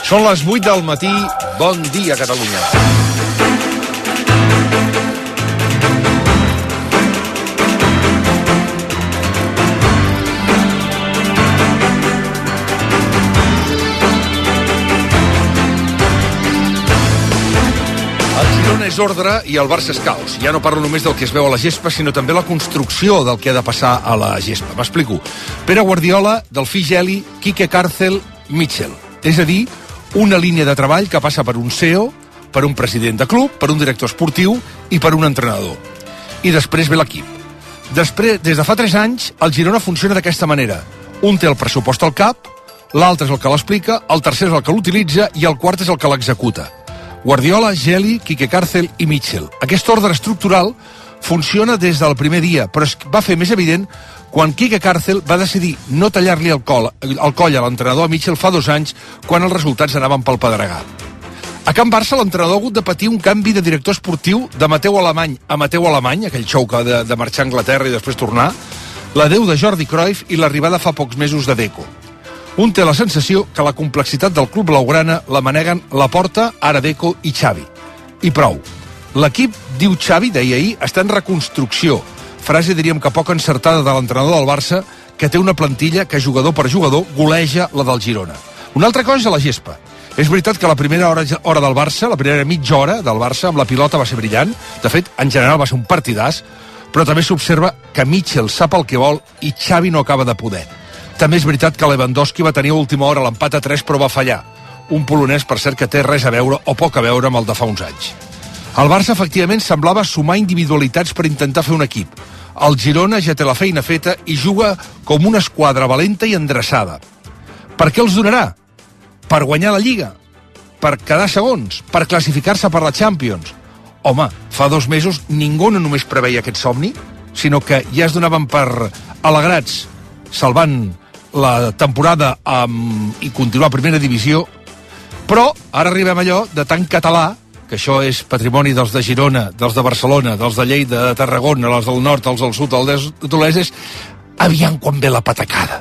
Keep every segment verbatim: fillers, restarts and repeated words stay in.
Són les vuit del matí. Bon dia, Catalunya. El Girona és ordre i el Barça és caos. Ja no parlo només del que es veu a la gespa, sinó també la construcció del que ha de passar a la gespa. M'explico. Pere Guardiola, Delfí Geli, Quique Cárcel, Mitchell. És a dir, una línia de treball que passa per un C E O, per un president de club, per un director esportiu i per un entrenador. I després ve l'equip. Després, des de fa tres anys, el Girona funciona d'aquesta manera. Un té el pressupost al cap, l'altre és el que l'explica, el tercer és el que l'utilitza i el quart és el que l'executa. Guardiola, Geli, Quique Cárcel i Mitchell. Aquest ordre estructural funciona des del primer dia, però es va fer més evident quan Quique Cárcel va decidir no tallar-li el coll, el coll a l'entrenador Mitchell fa dos anys, quan els resultats anaven pel pedregar. A Can Barça, l'entrenador ha hagut de patir un canvi de director esportiu de Mateu Alemany a Mateu Alemany, aquell xou que de, de marxar a Anglaterra i després tornar, l'adeu de Jordi Cruyff i l'arribada fa pocs mesos de Deco. Un té la sensació que la complexitat del club blaugrana la maneguen Laporta, ara Deco i Xavi. I prou. L'equip, diu Xavi, deia ahir, està en reconstrucció. Frase, diríem que poc encertada de l'entrenador del Barça, que té una plantilla que jugador per jugador goleja la del Girona. Una altra cosa, la gespa. És veritat que la primera hora, hora del Barça, la primera mitja hora del Barça amb la pilota va ser brillant. De fet, en general va ser un partidàs, però també s'observa que Mitchell sap el que vol i Xavi no acaba de poder. També és veritat que Lewandowski va tenir a última hora l'empat a tres, però va fallar. Un polonès, per cert, que té res a veure o poc a veure amb el de fa uns anys. El Barça, efectivament, semblava sumar individualitats per intentar fer un equip. El Girona ja té la feina feta i juga com una esquadra valenta i endreçada. Per què els donarà? Per guanyar la Lliga? Per quedar segons? Per classificar-se per la Champions? Home, fa dos mesos ningú no només preveia aquest somni, sinó que ja es donaven per alegrats salvant la temporada amb... i continuar a primera divisió, però ara arribem a allò de tan català, que això és patrimoni dels de Girona, dels de Barcelona, dels de Lleida, de Tarragona, els del nord, els del sud, els de l'est, és aviam quan ve la patacada.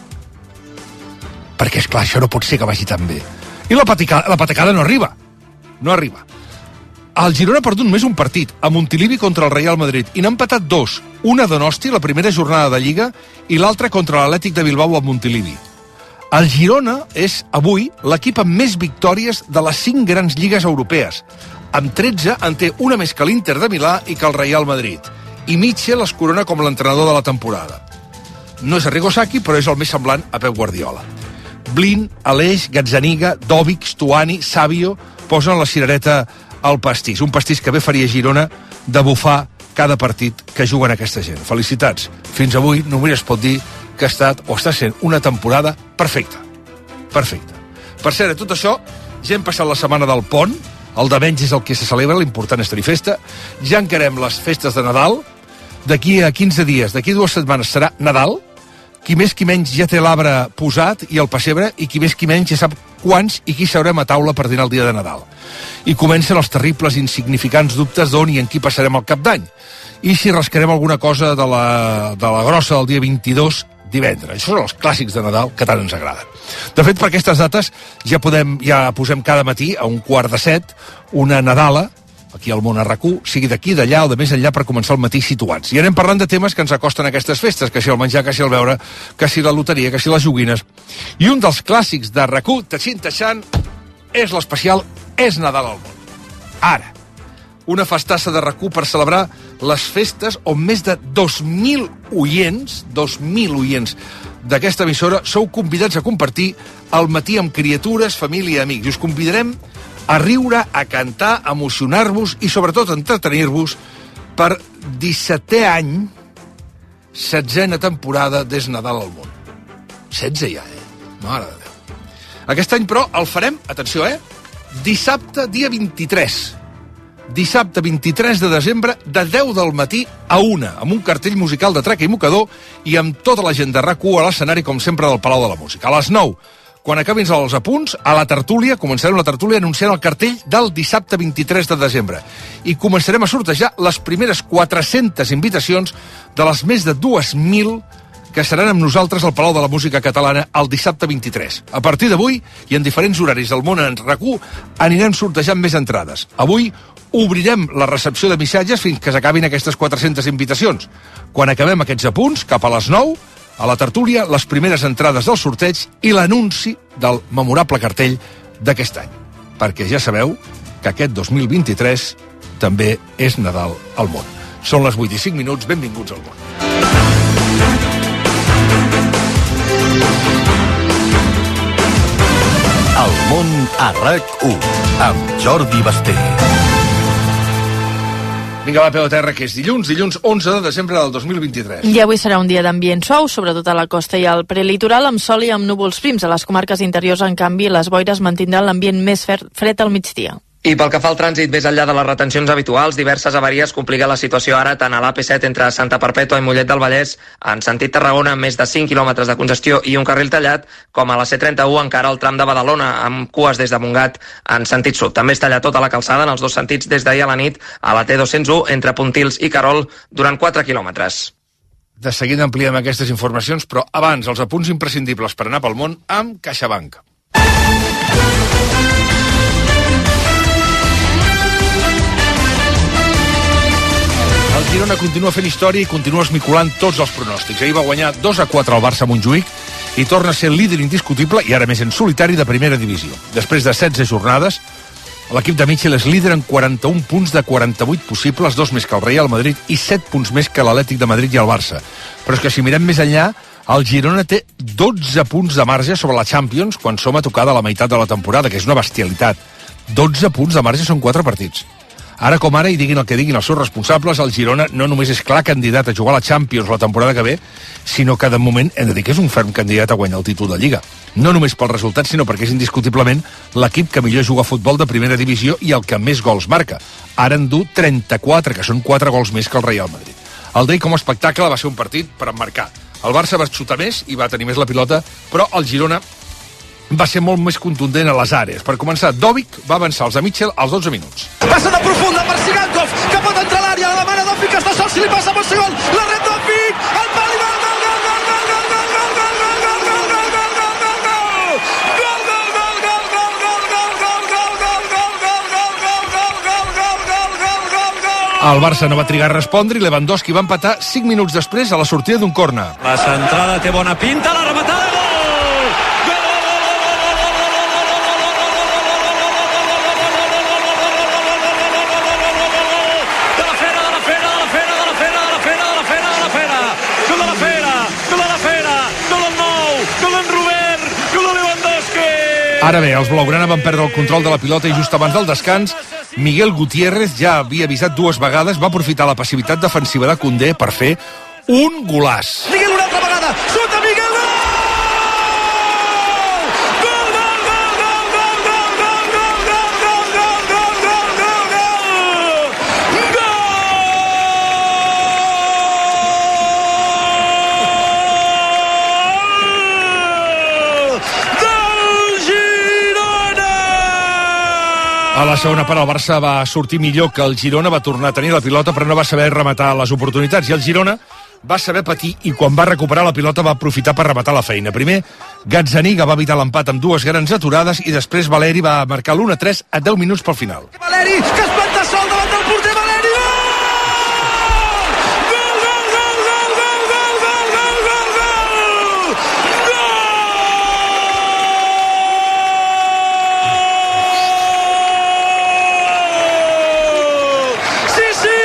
Perquè, esclar, això no pot ser que vagi tan bé. I la patacada, la patacada no arriba. No arriba. El Girona ha perdut només un partit, a Montilivi contra el Real Madrid, i n'ha empatat dos. Una a Donosti, la primera jornada de Lliga, i l'altra contra l'Atlètic de Bilbao a Montilivi. El Girona és, avui, l'equip amb més victòries de les cinc grans lligues europees. Amb tretze en té una més que l'Inter de Milà i que el Real Madrid. I Mitchell es corona com l'entrenador de la temporada. No és Arrigo Sacchi, però és el més semblant a Pep Guardiola. Blin, Aleix, Gazzaniga, Dovic, Stuani, Savio posen la cirereta al pastís. Un pastís que bé faria Girona de bufar cada partit que juguen aquesta gent. Felicitats. Fins avui només es pot dir que ha estat o està sent una temporada perfecta. Perfecta. Per cert, tot això, ja hem passat la setmana del pont, el de menys és el que se celebra, l'important és tenir festa, ja encarem les festes de Nadal, d'aquí a quinze dies, d'aquí a dues setmanes serà Nadal, qui més qui menys ja té l'arbre posat i el pessebre, i qui més qui menys ja sap quants i qui seurem a taula per dinar el dia de Nadal. I comencen els terribles i insignificants dubtes d'on i en qui passarem el cap d'any. I si rascarem alguna cosa de la, de la grossa del dia vint-i-dos divendres. Això són els clàssics de Nadal que tant ens agraden. De fet, per aquestes dates ja podem ja posem cada matí a un quart de set una Nadala, aquí al món a RAC u, sigui d'aquí, d'allà o de més enllà per començar el matí situats. I anem parlant de temes que ens acosten a aquestes festes, que si el menjar, que si el beure, que si la loteria, que si les joguines. I un dels clàssics de RAC u, teixint teixant, és l'especial És Nadal al món. Ara, una festassa de RAC u per celebrar les festes on més de dos mil oients, dos mil oients d'aquesta emissora, sou convidats a compartir el matí amb criatures, família i amics. I us convidarem a riure, a cantar, a emocionar-vos i sobretot a entretenir-vos per dissetè any, setzena temporada d'És Nadal al món. setze ja, eh? Mare de Déu. Aquest any, però, el farem, atenció, eh? Dissabte, dia vint-i-tres. Dissabte, vint-i-tres de desembre, de deu del matí a una, amb un cartell musical de traca i mocador i amb tota la gent de RAC u a l'escenari, com sempre, del Palau de la Música. A les nou, quan acabin els apunts, a la tertúlia, començarem la tertúlia anunciant el cartell del dissabte vint-i-tres de desembre. I començarem a sortejar les primeres quatre-centes invitacions de les més de dues mil que seran amb nosaltres al Palau de la Música Catalana el dissabte vint-i-tres. A partir d'avui, i en diferents horaris del món en RAC1, anirem sortejant més entrades. Avui obrirem la recepció de missatges fins que s'acabin aquestes quatre-centes invitacions. Quan acabem aquests apunts, cap a les nou, a la tertúlia, les primeres entrades del sorteig i l'anunci del memorable cartell d'aquest any. Perquè ja sabeu que aquest dos mil vint-i-tres també és Nadal al món. Són les vuit i cinc minuts, benvinguts al món. El món a RAC u, amb Jordi Basté. Vinga, va, peu a terra, que és dilluns, dilluns onze de desembre del dos mil vint-i-tres. I avui serà un dia d'ambient suau, sobretot a la costa i al prelitoral, amb sol i amb núvols prims. A les comarques interiors, en canvi, les boires mantindran l'ambient més fred al migdia. I pel que fa al trànsit, més enllà de les retencions habituals, diverses avaries compliquen la situació ara tant a l'A P set entre Santa Perpètua i Mollet del Vallès, en sentit Tarragona, amb més de cinc quilòmetres de congestió i un carril tallat, com a la C trenta-u encara al tram de Badalona, amb cues des de Montgat en sentit sud. També es talla tota la calçada en els dos sentits des d'ahir a la nit a la T dos cents u entre Pontils i Querol durant quatre quilòmetres. De seguida ampliem aquestes informacions, però abans els apunts imprescindibles per anar pel món amb CaixaBank. El Girona continua fent història i continua esmicolant tots els pronòstics. Ahir va guanyar dos a quatre al Barça a Montjuïc i torna a ser el líder indiscutible i ara més en solitari de primera divisió. Després de setze jornades, l'equip de Michel és líder en quaranta-un punts de quaranta-vuit possibles, dos més que el Real Madrid i set punts més que l'Atlètic de Madrid i el Barça. Però és que si mirem més enllà, el Girona té dotze punts de marge sobre la Champions quan som a tocar de la meitat de la temporada, que és una bestialitat. dotze punts de marge són quatre partits. Ara com ara, i diguin el que diguin els seus responsables, el Girona no només és clar candidat a jugar a la Champions la temporada que ve, sinó que de moment hem de dir que és un ferm candidat a guanyar el títol de Lliga. No només pels resultats, sinó perquè és indiscutiblement l'equip que millor juga a futbol de primera divisió i el que més gols marca. Ara en du trenta-quatre, que són quatre gols més que el Real Madrid. El d'ahir com a espectacle va ser un partit per emmarcar. El Barça va xutar més i va tenir més la pilota, però el Girona va ser molt més contundent a les àrees. Per començar, Dovic va avançar els de Mitchell als dotze minuts. Passada profunda per Sigankov, que pot entrar a l'àrea, la demana Dovic, que està sol, si li passa pel segon, la rep Dovic, el pal i gol, gol, gol, gol, gol, gol, gol, gol, gol, gol, gol, gol, gol, gol, El Barça no va trigar a respondre i Lewandowski va empatar cinc minuts després a la sortida d'un corner. La centrada té bona pinta, la rematada, gol! Ara bé, els blaugrana van perdre el control de la pilota i just abans del descans, Miguel Gutiérrez ja havia avisat dues vegades, va aprofitar la passivitat defensiva de Koundé per fer un golaç. Miguel una altra vegada, sota Miguel, gol! Gol, gol, gol, gol, gol, gol, gol, gol, gol, gol, gol, gol, gol, gol, A la segona part el Barça va sortir millor que el Girona, va tornar a tenir la pilota però no va saber rematar les oportunitats i el Girona va saber patir i quan va recuperar la pilota va aprofitar per rematar la feina. Primer, Gazzaniga va evitar l'empat amb dues grans aturades i després Valeri va marcar l'u a tres a deu minuts pel final. Valeri, que es planta sol davant del porter, Valeri, gol! Gol, gol, gol, gol, gol, gol, gol, gol, gol, gol! Sí, sí!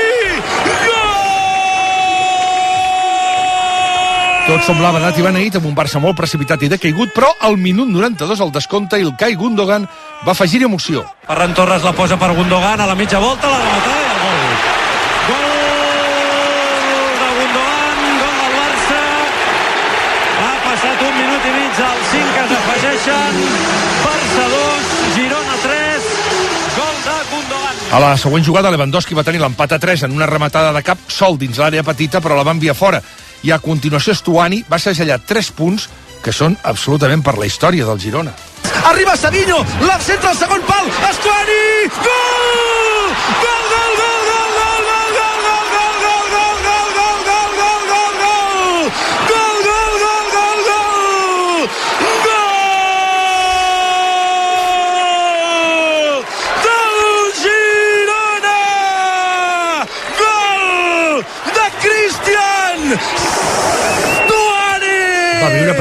Tot semblava anat i beneït amb un Barça molt precipitat i decaigut, però al minut noranta-dos al descompte Ilkay Gundogan va afegir emoció. Ferran Torres la posa per Gundogan a la mitja volta, la rematada i el gol. Gol de Gundogan, gol del Barça. Ha passat un minut i mig, als cinc que s'afegeixen. Barça dos, Girona tres, gol de Gundogan. A la següent jugada Lewandowski va tenir l'empat a tres en una rematada de cap sol dins l'àrea petita, però la va enviar fora. I a continuació Stuani va segellar tres punts que són absolutament per la història del Girona. Arriba Savinho, la centra al segon pal, Stuani! Gol! Gol, gol, gol, gol, gol, gol, gol, gol, gol, gol, gol, gol, gol, gol, gol, gol, gol, gol, gol,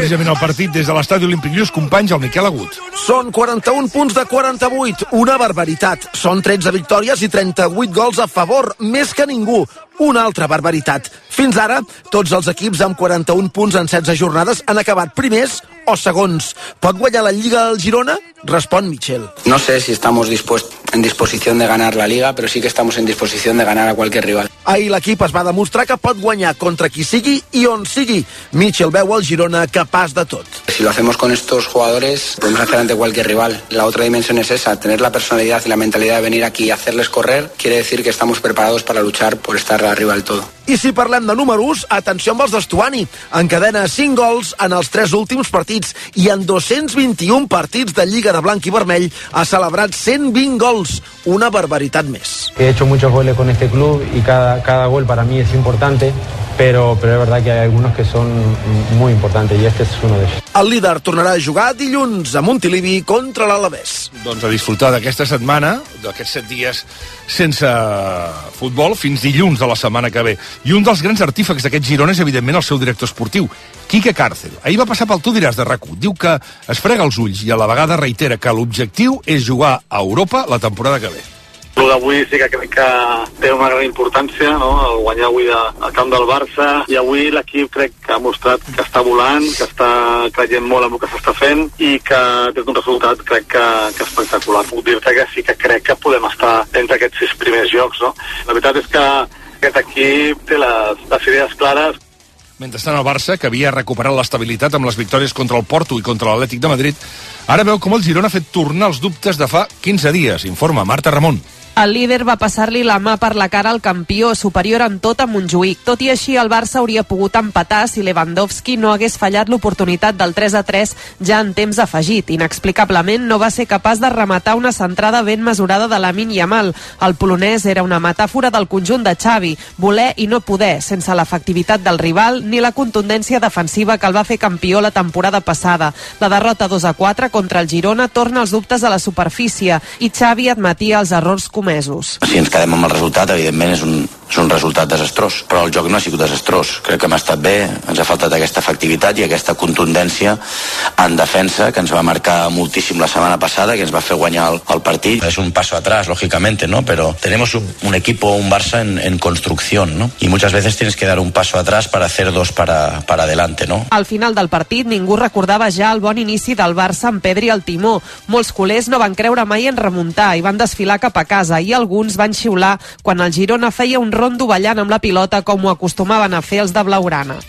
precisament el partit des de l'estadi Olímpic Lluís Companys, el Miquel Agut. Són quaranta-un punts de quaranta-vuit, una barbaritat. Són tretze victòries i trenta-vuit gols a favor, més que ningú. Una altra barbaritat. Fins ara, tots els equips amb quaranta-un punts en setze jornades han acabat primers o segons. Pot guanyar la Lliga al Girona? Respon Michel. No sé si estamos en disposición de ganar la Liga, pero sí que estamos en disposición de ganar a cualquier rival. Ahir l'equip es va demostrar que pot guanyar contra qui sigui i on sigui. Michel veu el Girona capaç de tot. Si lo hacemos con estos jugadores, podemos hacer ante cualquier rival. La otra dimensión es esa, tener la personalidad y la mentalidad de venir aquí y hacerles correr, quiere decir que estamos preparados para luchar por estar arriba del todo. I si parlem de números, atenció amb els d'Estuani. Encadena cinc gols en els tres últims partits i en dos-cents vint-i-un partits de Lliga de Blanc i Vermell ha celebrat cent vint gols. Una barbaritat més. He hecho muchos goles con este club y cada, cada gol para mí es importante, pero, pero es verdad que hay algunos que son muy importantes y este es uno de ellos. El líder tornarà a jugar dilluns a Montilivi contra l'Alavés. Doncs a disfrutar d'aquesta setmana, d'aquests set dies sense futbol, fins dilluns de la setmana que ve. I un dels grans artífecs d'aquest Girona és, evidentment, el seu director esportiu, Quique Càrcel. Ahir va passar pel Tu diràs de RAC u. Diu que es frega els ulls i a la vegada reitera que l'objectiu és jugar a Europa la temporada que ve. El d'avui sí que crec que té una gran importància, no? El guanyar avui al camp del Barça, i avui l'equip crec que ha mostrat que està volant, que està creient molt en el que s'està fent i que té un resultat crec que, que espectacular. Puc dir-te que sí que crec que podem estar entre aquests sis primers llocs, no? La veritat és que aquest equip té les, les idees clares. Mentrestant el Barça, que havia recuperat l'estabilitat amb les victòries contra el Porto i contra l'Atlètic de Madrid, ara veu com el Girona ha fet tornar els dubtes de fa quinze dies. Informa Marta Ramon. El líder va passar-li la mà per la cara al campió, superior en tot a Montjuïc. Tot i així, el Barça hauria pogut empatar si Lewandowski no hagués fallat l'oportunitat del tres a tres ja en temps afegit. Inexplicablement, no va ser capaç de rematar una centrada ben mesurada de Lamine Yamal. El polonès era una metàfora del conjunt de Xavi, voler i no poder, sense l'efectivitat del rival ni la contundència defensiva que el va fer campió la temporada passada. La derrota dos a quatre contra el Girona torna els dubtes a la superfície i Xavi admetia els errors comesos. Si ens quedem amb el resultat, evidentment és un, és un resultat desastrós, però el joc no ha sigut desastrós. Crec que hem estat bé, ens ha faltat aquesta efectivitat i aquesta contundència en defensa que ens va marcar moltíssim la setmana passada, que ens va fer guanyar el, el partit. Es un paso atrás, lógicamente, ¿no? Pero tenemos un, un equipo, un Barça en, en construcción, ¿no? Y muchas veces tienes que dar un paso atrás para hacer dos para, para adelante, ¿no? Al final del partit ningú recordava ja el bon inici del Barça amb Pedri al timó. Molts culers no van creure mai en remuntar i van desfilar cap a casa, i alguns van xiular quan el Girona feia un rondo ballant amb la pilota com ho acostumaven a fer els de Blaugrana.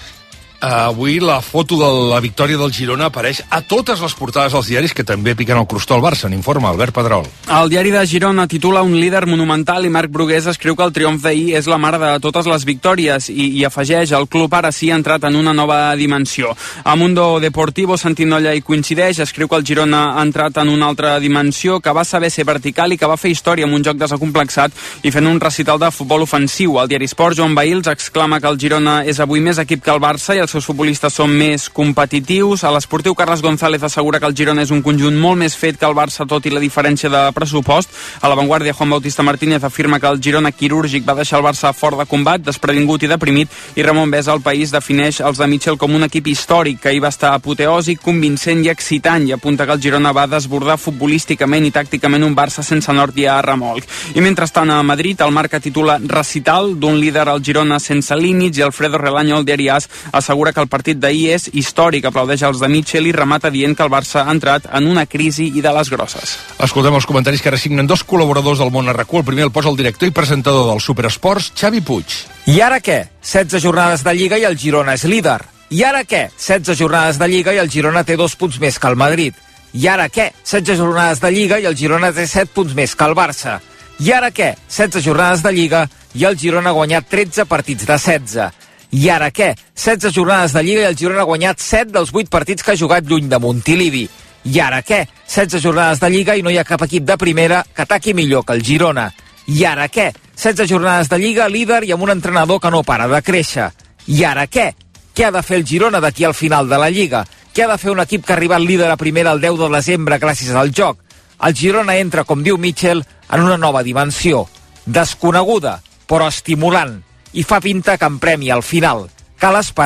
Avui la foto de la victòria del Girona apareix a totes les portades dels diaris que també piquen el crostó al Barça. N'informa Albert Pedrol. El diari de Girona titula Un líder monumental i Marc Brugués escriu que el triomf d'ahir és la mare de totes les victòries i, i afegeix el club ara sí ha entrat en una nova dimensió. A Mundo Deportivo Santinolla hi coincideix, escriu que el Girona ha entrat en una altra dimensió, que va saber ser vertical i que va fer història amb un joc desacomplexat i fent un recital de futbol ofensiu. El diari Sport, Joan Bahils, exclama que el Girona és avui més equip que el Barça i els seus futbolistes són més competitius. A l'esportiu, Carles González assegura que el Girona és un conjunt molt més fet que el Barça, tot i la diferència de pressupost. A l'avantguàrdia, Juan Bautista Martínez afirma que el Girona quirúrgic va deixar el Barça fort de combat, desprevingut i deprimit, i Ramon Besa, al País, defineix els de Mitchell com un equip històric que hi va estar apoteòsic, convincent i excitant, i apunta que el Girona va desbordar futbolísticament i tàcticament un Barça sense nord i a remolc. I mentrestant a Madrid, el Marca titula Recital d'un líder al Girona sense límits, i Alfredo Relaño, el diari AS, assegura que el partit d'ahir és històric, aplaudeix els de Mitchell i remata dient que el Barça ha entrat en una crisi i de les grosses. Escoltem els comentaris que ara signen dos col·laboradors del món a RAC u. El primer el posa el director i presentador del Superesports, Xavi Puig. I ara què? setze jornades de Lliga i el Girona és líder. I ara què? setze jornades de Lliga i el Girona té dos punts més que el Madrid. I ara què? setze jornades de Lliga i el Girona té set punts més que el Barça. I ara què? setze jornades de Lliga i el Girona ha guanyat tretze partits de setze. I ara què? setze jornades de Lliga i el Girona ha guanyat set dels vuit partits que ha jugat lluny de Montilivi. I ara què? setze jornades de Lliga i no hi ha cap equip de primera que ataqui millor que el Girona. I ara què? setze jornades de Lliga, líder i amb un entrenador que no para de créixer. I ara què? Què ha de fer el Girona d'aquí al final de la Lliga? Què ha de fer un equip que ha arribat líder a primera el deu de desembre gràcies al joc? El Girona entra, com diu Mitchell, en una nova dimensió. Desconeguda, però estimulant. I fa pinta que en premi al final. Cal esperar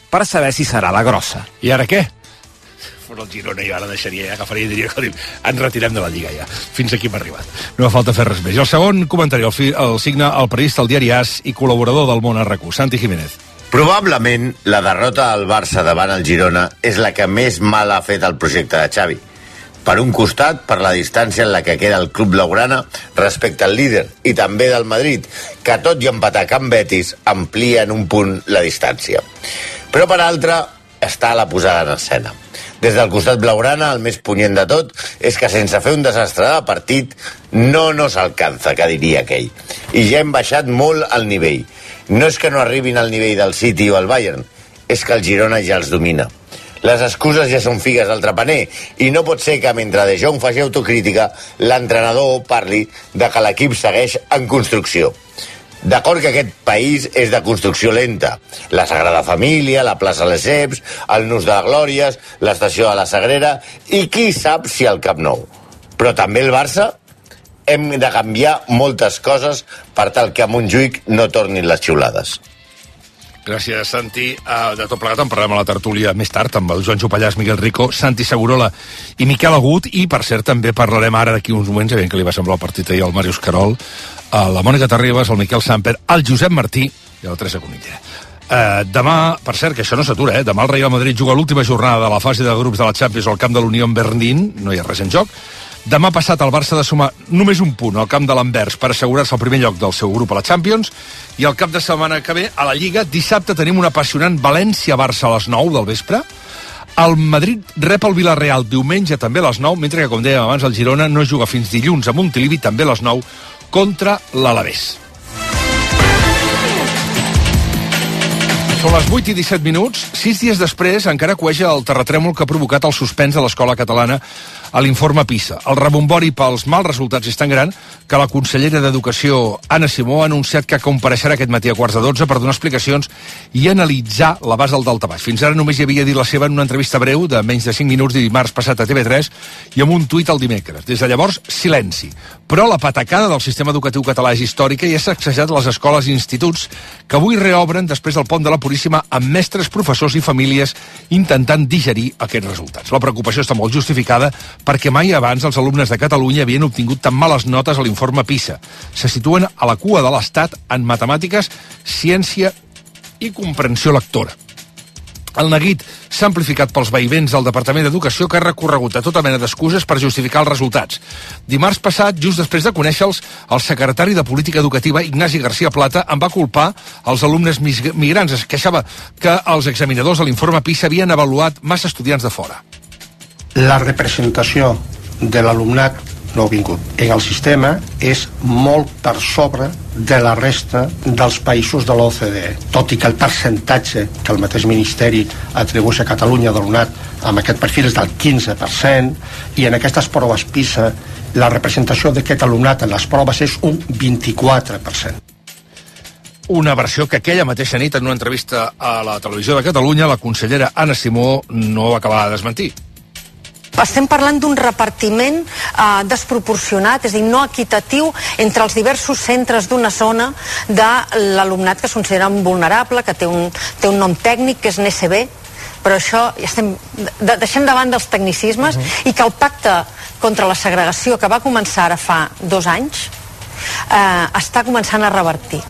per saber si serà la grossa. I ara què? Però el Girona jo ara deixaria, ja agafaria i diria que ens retirem de la Lliga ja. Fins aquí hem arribat. No fa falta fer res més. I el segon comentari el, fi, el signa el periodista del diari As i col·laborador del Món R Q, Santi Jiménez. Probablement la derrota del Barça davant el Girona és la que més mal ha fet el projecte de Xavi. Per un costat, per la distància en la que queda el club blaugrana respecte al líder i també del Madrid, que tot i empatar Can Betis amplia en un punt la distància. Però per altra, està la posada en escena. Des del costat blaugrana, el més punyent de tot és que sense fer un desastre de partit no nos alcanza, que diria aquell. I ja hem baixat molt el nivell. No és que no arribin al nivell del City o el Bayern, és que el Girona ja els domina. Les excuses ja són figues al trapaner i no pot ser que mentre De Jong faci autocrítica l'entrenador parli de que l'equip segueix en construcció. D'acord que aquest país és de construcció lenta. La Sagrada Família, la plaça Lesseps, el Nus de la Glòries, l'estació de la Sagrera i qui sap si el Camp Nou. Però també el Barça hem de canviar moltes coses per tal que a Montjuïc no tornin les xiulades. Gràcies, Santi. Uh, de tot plegat en parlarem a la tertúlia més tard amb el Joan Jopallàs, Miguel Rico, Santi Segurola i Miquel Agut, i per cert també parlarem ara d'aquí uns moments, ja veiem que li va semblar el partit ahir al Màrius Carol, a la Mònica Terribas, al Miquel Samper, al Josep Martí i a la Teresa Cunilla. Uh, demà, per cert, que això no s'atura, eh? Demà el Real Madrid juga l'última jornada de la fase de grups de la Champions al camp de l'Unió en Berlín, no hi ha res en joc. Demà passat el Barça ha de sumar només un punt al camp de l'Anvers per assegurar-se el primer lloc del seu grup a la Champions, i el cap de setmana que ve a la Lliga, dissabte tenim un apassionant València-Barça a les nou del vespre. El Madrid rep el Villarreal diumenge també a les nou, mentre que, com dèiem abans, el Girona no juga fins dilluns a Montilivi, també a les nou, contra l'Alavés. Són les vuit i disset minuts. Sis dies després encara cueja el terratrèmol que ha provocat el suspens a l'escola catalana a l'informe PISA. El rebombori pels mals resultats és tan gran que la consellera d'Educació, Anna Simó, ha anunciat que compareixerà aquest matí a quarts de dotze per donar explicacions i analitzar l'abast del daltabaix. Fins ara només hi havia dit la seva en una entrevista breu de menys de cinc minuts de dimarts passat a T V tres i amb un tuit el dimecres. Des de llavors, silenci. Però la patacada del sistema educatiu català és històrica i ha sacsejat les escoles i instituts que avui reobren després del pont de la Puríssima amb mestres, professors i famílies intentant digerir aquests resultats. La preocupació està molt justificada perquè mai abans els alumnes de Catalunya havien obtingut tan males notes a l'informe PISA. Se situen a la cua de l'Estat en matemàtiques, ciència i comprensió lectora. El neguit s'ha amplificat pels vaivents del Departament d'Educació, que ha recorregut a tota mena d'excuses per justificar els resultats. Dimarts passat, just després de conèixer-los, el secretari de Política Educativa, Ignasi García Plata, en va culpar els alumnes migrants. Es queixava que els examinadors de l'informe PISA havien avaluat massa estudiants de fora. La representació de l'alumnat no vingut en el sistema és molt per sobre de la resta dels països de l'O C D E, tot i que el percentatge que el mateix Ministeri atribueix a Catalunya d'alumnat amb aquest perfil és del quinze per cent, i en aquestes proves PISA la representació d'aquest alumnat en les proves és un vint-i-quatre per cent. Una versió que aquella mateixa nit, en una entrevista a la Televisió de Catalunya, la consellera Anna Simó no va acabar de desmentir. Estem parlant d'un repartiment eh, desproporcionat, és a dir, no equitatiu entre els diversos centres d'una zona de l'alumnat que es considera vulnerable, que té un, té un nom tècnic, que és N S B, però això ja estem de, deixem de banda els tecnicismes, uh -huh. i que el pacte contra la segregació, que va començar ara fa dos anys, eh, està començant a revertir.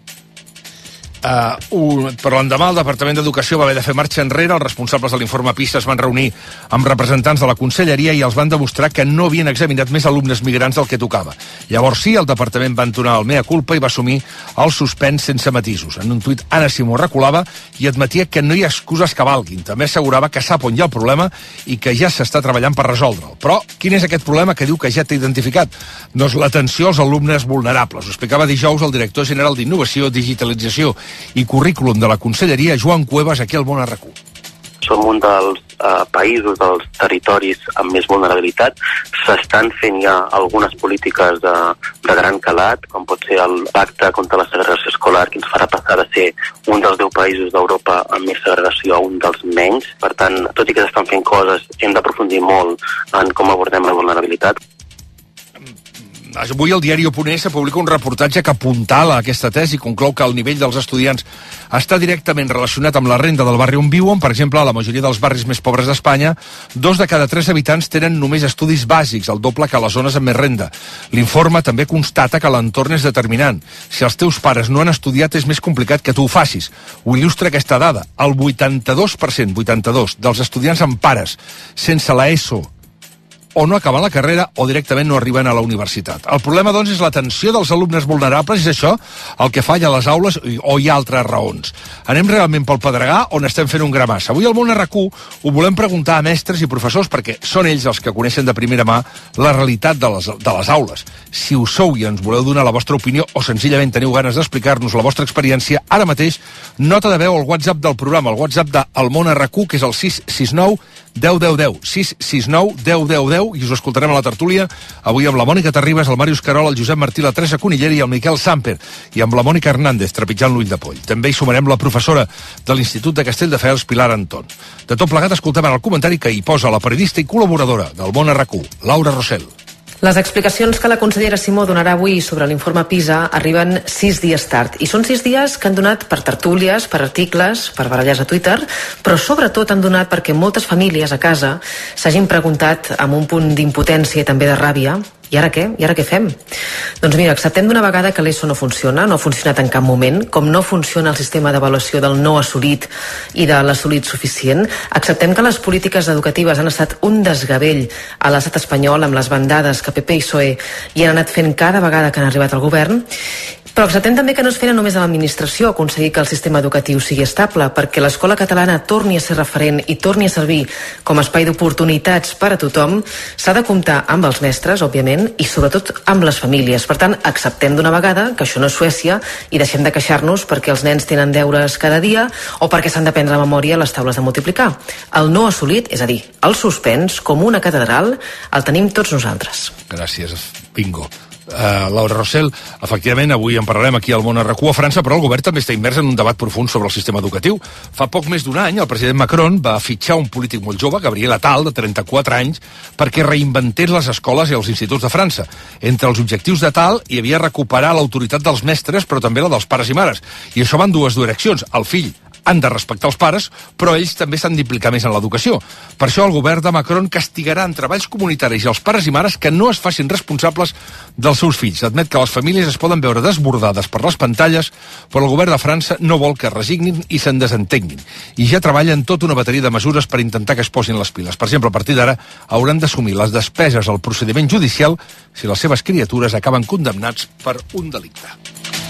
Uh, un, però l'endemà el Departament d'Educació va haver de fer marxa enrere. Els responsables de l'informe PISA es van reunir amb representants de la conselleria i els van demostrar que no havien examinat més alumnes migrants del que tocava. Llavors sí, el departament va entonar el mea culpa i va assumir el suspens sense matisos. En un tuit, Anna Simó reculava i admetia que no hi ha excuses que valguin. També assegurava que sap on hi ha el problema i que ja s'està treballant per resoldre'l. Però quin és aquest problema que diu que ja té identificat? Doncs l'atenció als alumnes vulnerables. Ho explicava dijous el director general d'Innovació, Digitalització i Currículum de la Conselleria, Joan Cuevas, aquí al Món R Q. Som un dels eh, països, dels territoris amb més vulnerabilitat. S'estan fent ja algunes polítiques de, de gran calat, com pot ser el pacte contra la segregació escolar, que ens farà passar de ser un dels deu països d'Europa amb més segregació a un dels menys. Per tant, tot i que s'estan fent coses, hem d'aprofundir molt en com abordem la vulnerabilitat. avui al diari Oponent se publica un reportatge que apuntala aquesta tesi i conclou que el nivell dels estudiants està directament relacionat amb la renda del barri on viuen. Per exemple, a la majoria dels barris més pobres d'Espanya, dos de cada tres habitants tenen només estudis bàsics, el doble que a les zones amb més renda. L'informe també constata que l'entorn és determinant. Si els teus pares no han estudiat, és més complicat que tu ho facis. Ho il·lustra aquesta dada. El vuitanta-dos per cent, vuitanta-dos, dels estudiants amb pares sense la ESO o no acaben la carrera o directament no arriben a la universitat. El problema, doncs, és l'atenció dels alumnes vulnerables, i és això el que falla a les aules, o hi ha altres raons. Anem realment pel pedregar on estem fent un gramàs. Avui al Món R Q ho volem preguntar a mestres i professors perquè són ells els que coneixen de primera mà la realitat de les, de les aules. Si ho sou i ens voleu donar la vostra opinió o senzillament teniu ganes d'explicar-nos la vostra experiència, ara mateix, nota de veu al WhatsApp del programa, el WhatsApp de El Món R Q, que és el sis sis nou deu deu deu, sis sis nou deu deu deu, i us escoltarem a la tertúlia avui amb la Mònica Terribas, el Màrius Carol, el Josep Martí, la Teresa Conillera i el Miquel Samper, i amb la Mònica Hernández trepitjant l'ull de poll. També hi sumarem la professora de l'Institut de Castelldefels, Pilar Anton. De tot plegat escoltem ara el comentari que hi posa la periodista i col·laboradora del Món R Q, Laura Rossell. Les explicacions que la consellera Simó donarà avui sobre l'informe PISA arriben sis dies tard. I són sis dies que han donat per tertúlies, per articles, per baralles a Twitter, però sobretot han donat perquè moltes famílies a casa s'hagin preguntat amb un punt d'impotència i també de ràbia: i ara què? I ara què fem? Doncs mira, acceptem d'una vegada que l'ESO no funciona, no ha funcionat en cap moment, com no funciona el sistema d'avaluació del no assolit i de l'assolit suficient. Acceptem que les polítiques educatives han estat un desgavell a l'estat espanyol amb les bandades que P P i P S O E hi han anat fent cada vegada que han arribat al govern. Però acceptem també que no es feina només a l'administració aconseguir que el sistema educatiu sigui estable, perquè l'escola catalana torni a ser referent i torni a servir com a espai d'oportunitats per a tothom. S'ha de comptar amb els mestres, òbviament, i sobretot amb les famílies. Per tant, acceptem d'una vegada que això no és Suècia i deixem de queixar-nos perquè els nens tenen deures cada dia o perquè s'han d'aprendre a memòria les taules de multiplicar. El no assolit, és a dir, el suspens, com una catedral, el tenim tots nosaltres. Gràcies, bingo. Uh, Laura Rossell, efectivament avui en parlarem aquí al Món R Q. A França, però, el govern també està immers en un debat profund sobre el sistema educatiu. Fa poc més d'un any el president Macron va fitxar un polític molt jove, Gabriel Attal, de trenta-quatre anys, perquè reinventés les escoles i els instituts de França. Entre els objectius d'Attal hi havia recuperar l'autoritat dels mestres, però també la dels pares i mares. I això va en dues direccions. El fill han de respectar els pares, però ells també s'han d'implicar més en l'educació. Per això el govern de Macron castigarà en treballs comunitaris i els pares i mares que no es facin responsables dels seus fills. Admet que les famílies es poden veure desbordades per les pantalles, però el govern de França no vol que es resignin i se'n desentenguin. I ja treballen tota una bateria de mesures per intentar que es posin les piles. Per exemple, a partir d'ara hauran d'assumir les despeses al procediment judicial si les seves criatures acaben condemnats per un delicte.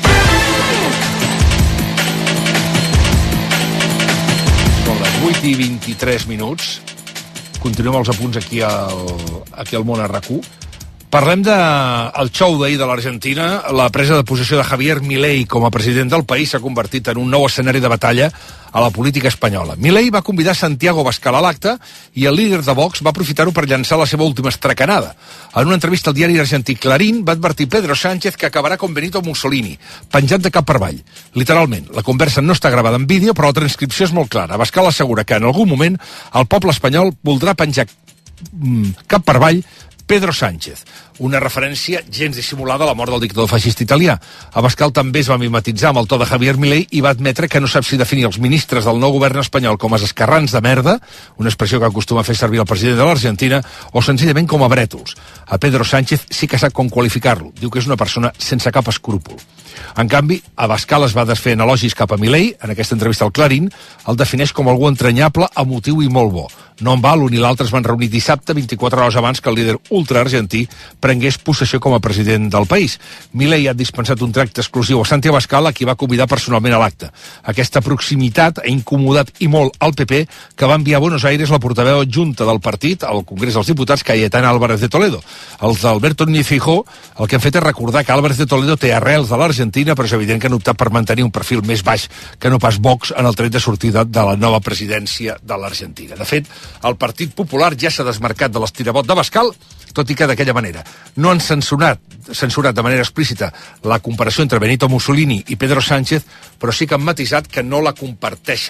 vuit i vint-i-tres minuts. Continuem els apunts aquí al, aquí al Món R Q. Parlem del xou d'ahir de l'Argentina. La presa de possessió de Javier Milei com a president del país s'ha convertit en un nou escenari de batalla a la política espanyola. Milei va convidar Santiago Abascal a l'acte i el líder de Vox va aprofitar-ho per llançar la seva última estracanada. En una entrevista al diari argentí Clarín va advertir Pedro Sánchez que acabarà com Benito Mussolini, penjant de cap per avall. Literalment, la conversa no està gravada en vídeo, però la transcripció és molt clara. Abascal assegura que en algun moment el poble espanyol voldrà penjar cap per avall Pedro Sánchez, una referència gens dissimulada a la mort del dictador feixista italià. Abascal també es va mimetitzar amb el to de Javier Milei i va admetre que no sap si definir els ministres del nou govern espanyol com a esquerrans de merda, una expressió que acostuma a fer servir el president de l'Argentina, o senzillament com a brètols. A Pedro Sánchez sí que sap com qualificar-lo. Diu que és una persona sense cap escrúpol. En canvi, Abascal es va desfer en elogis cap a Milei. En aquesta entrevista al Clarín el defineix com algú entranyable, emotiu i molt bo. No en va, l'un i l'altre es van reunir dissabte, vint-i-quatre hores abans que el líder ultraargentí prengués possessió com a president del país. Milei ha dispensat un tracte exclusiu a Santi Abascal, a qui va convidar personalment a l'acte. Aquesta proximitat ha incomodat i molt al P P, que va enviar a Buenos Aires la portaveu adjunta del partit al Congrés dels Diputats, Cayetana Álvarez de Toledo. Els d'Alberto Núñez Feijóo el que han fet és recordar que Álvarez de Toledo té arrels de l'Argentina, però és evident que han optat per mantenir un perfil més baix que no pas Vox en el tret de sortida de la nova presidència de l'Argentina. De fet, el Partit Popular ja s'ha desmarcat de l'estirabot d'Abascal, tot i que d'aquella manera. No han censurat, censurat de manera explícita la comparació entre Benito Mussolini i Pedro Sánchez, però sí que han matisat que no la comparteixen.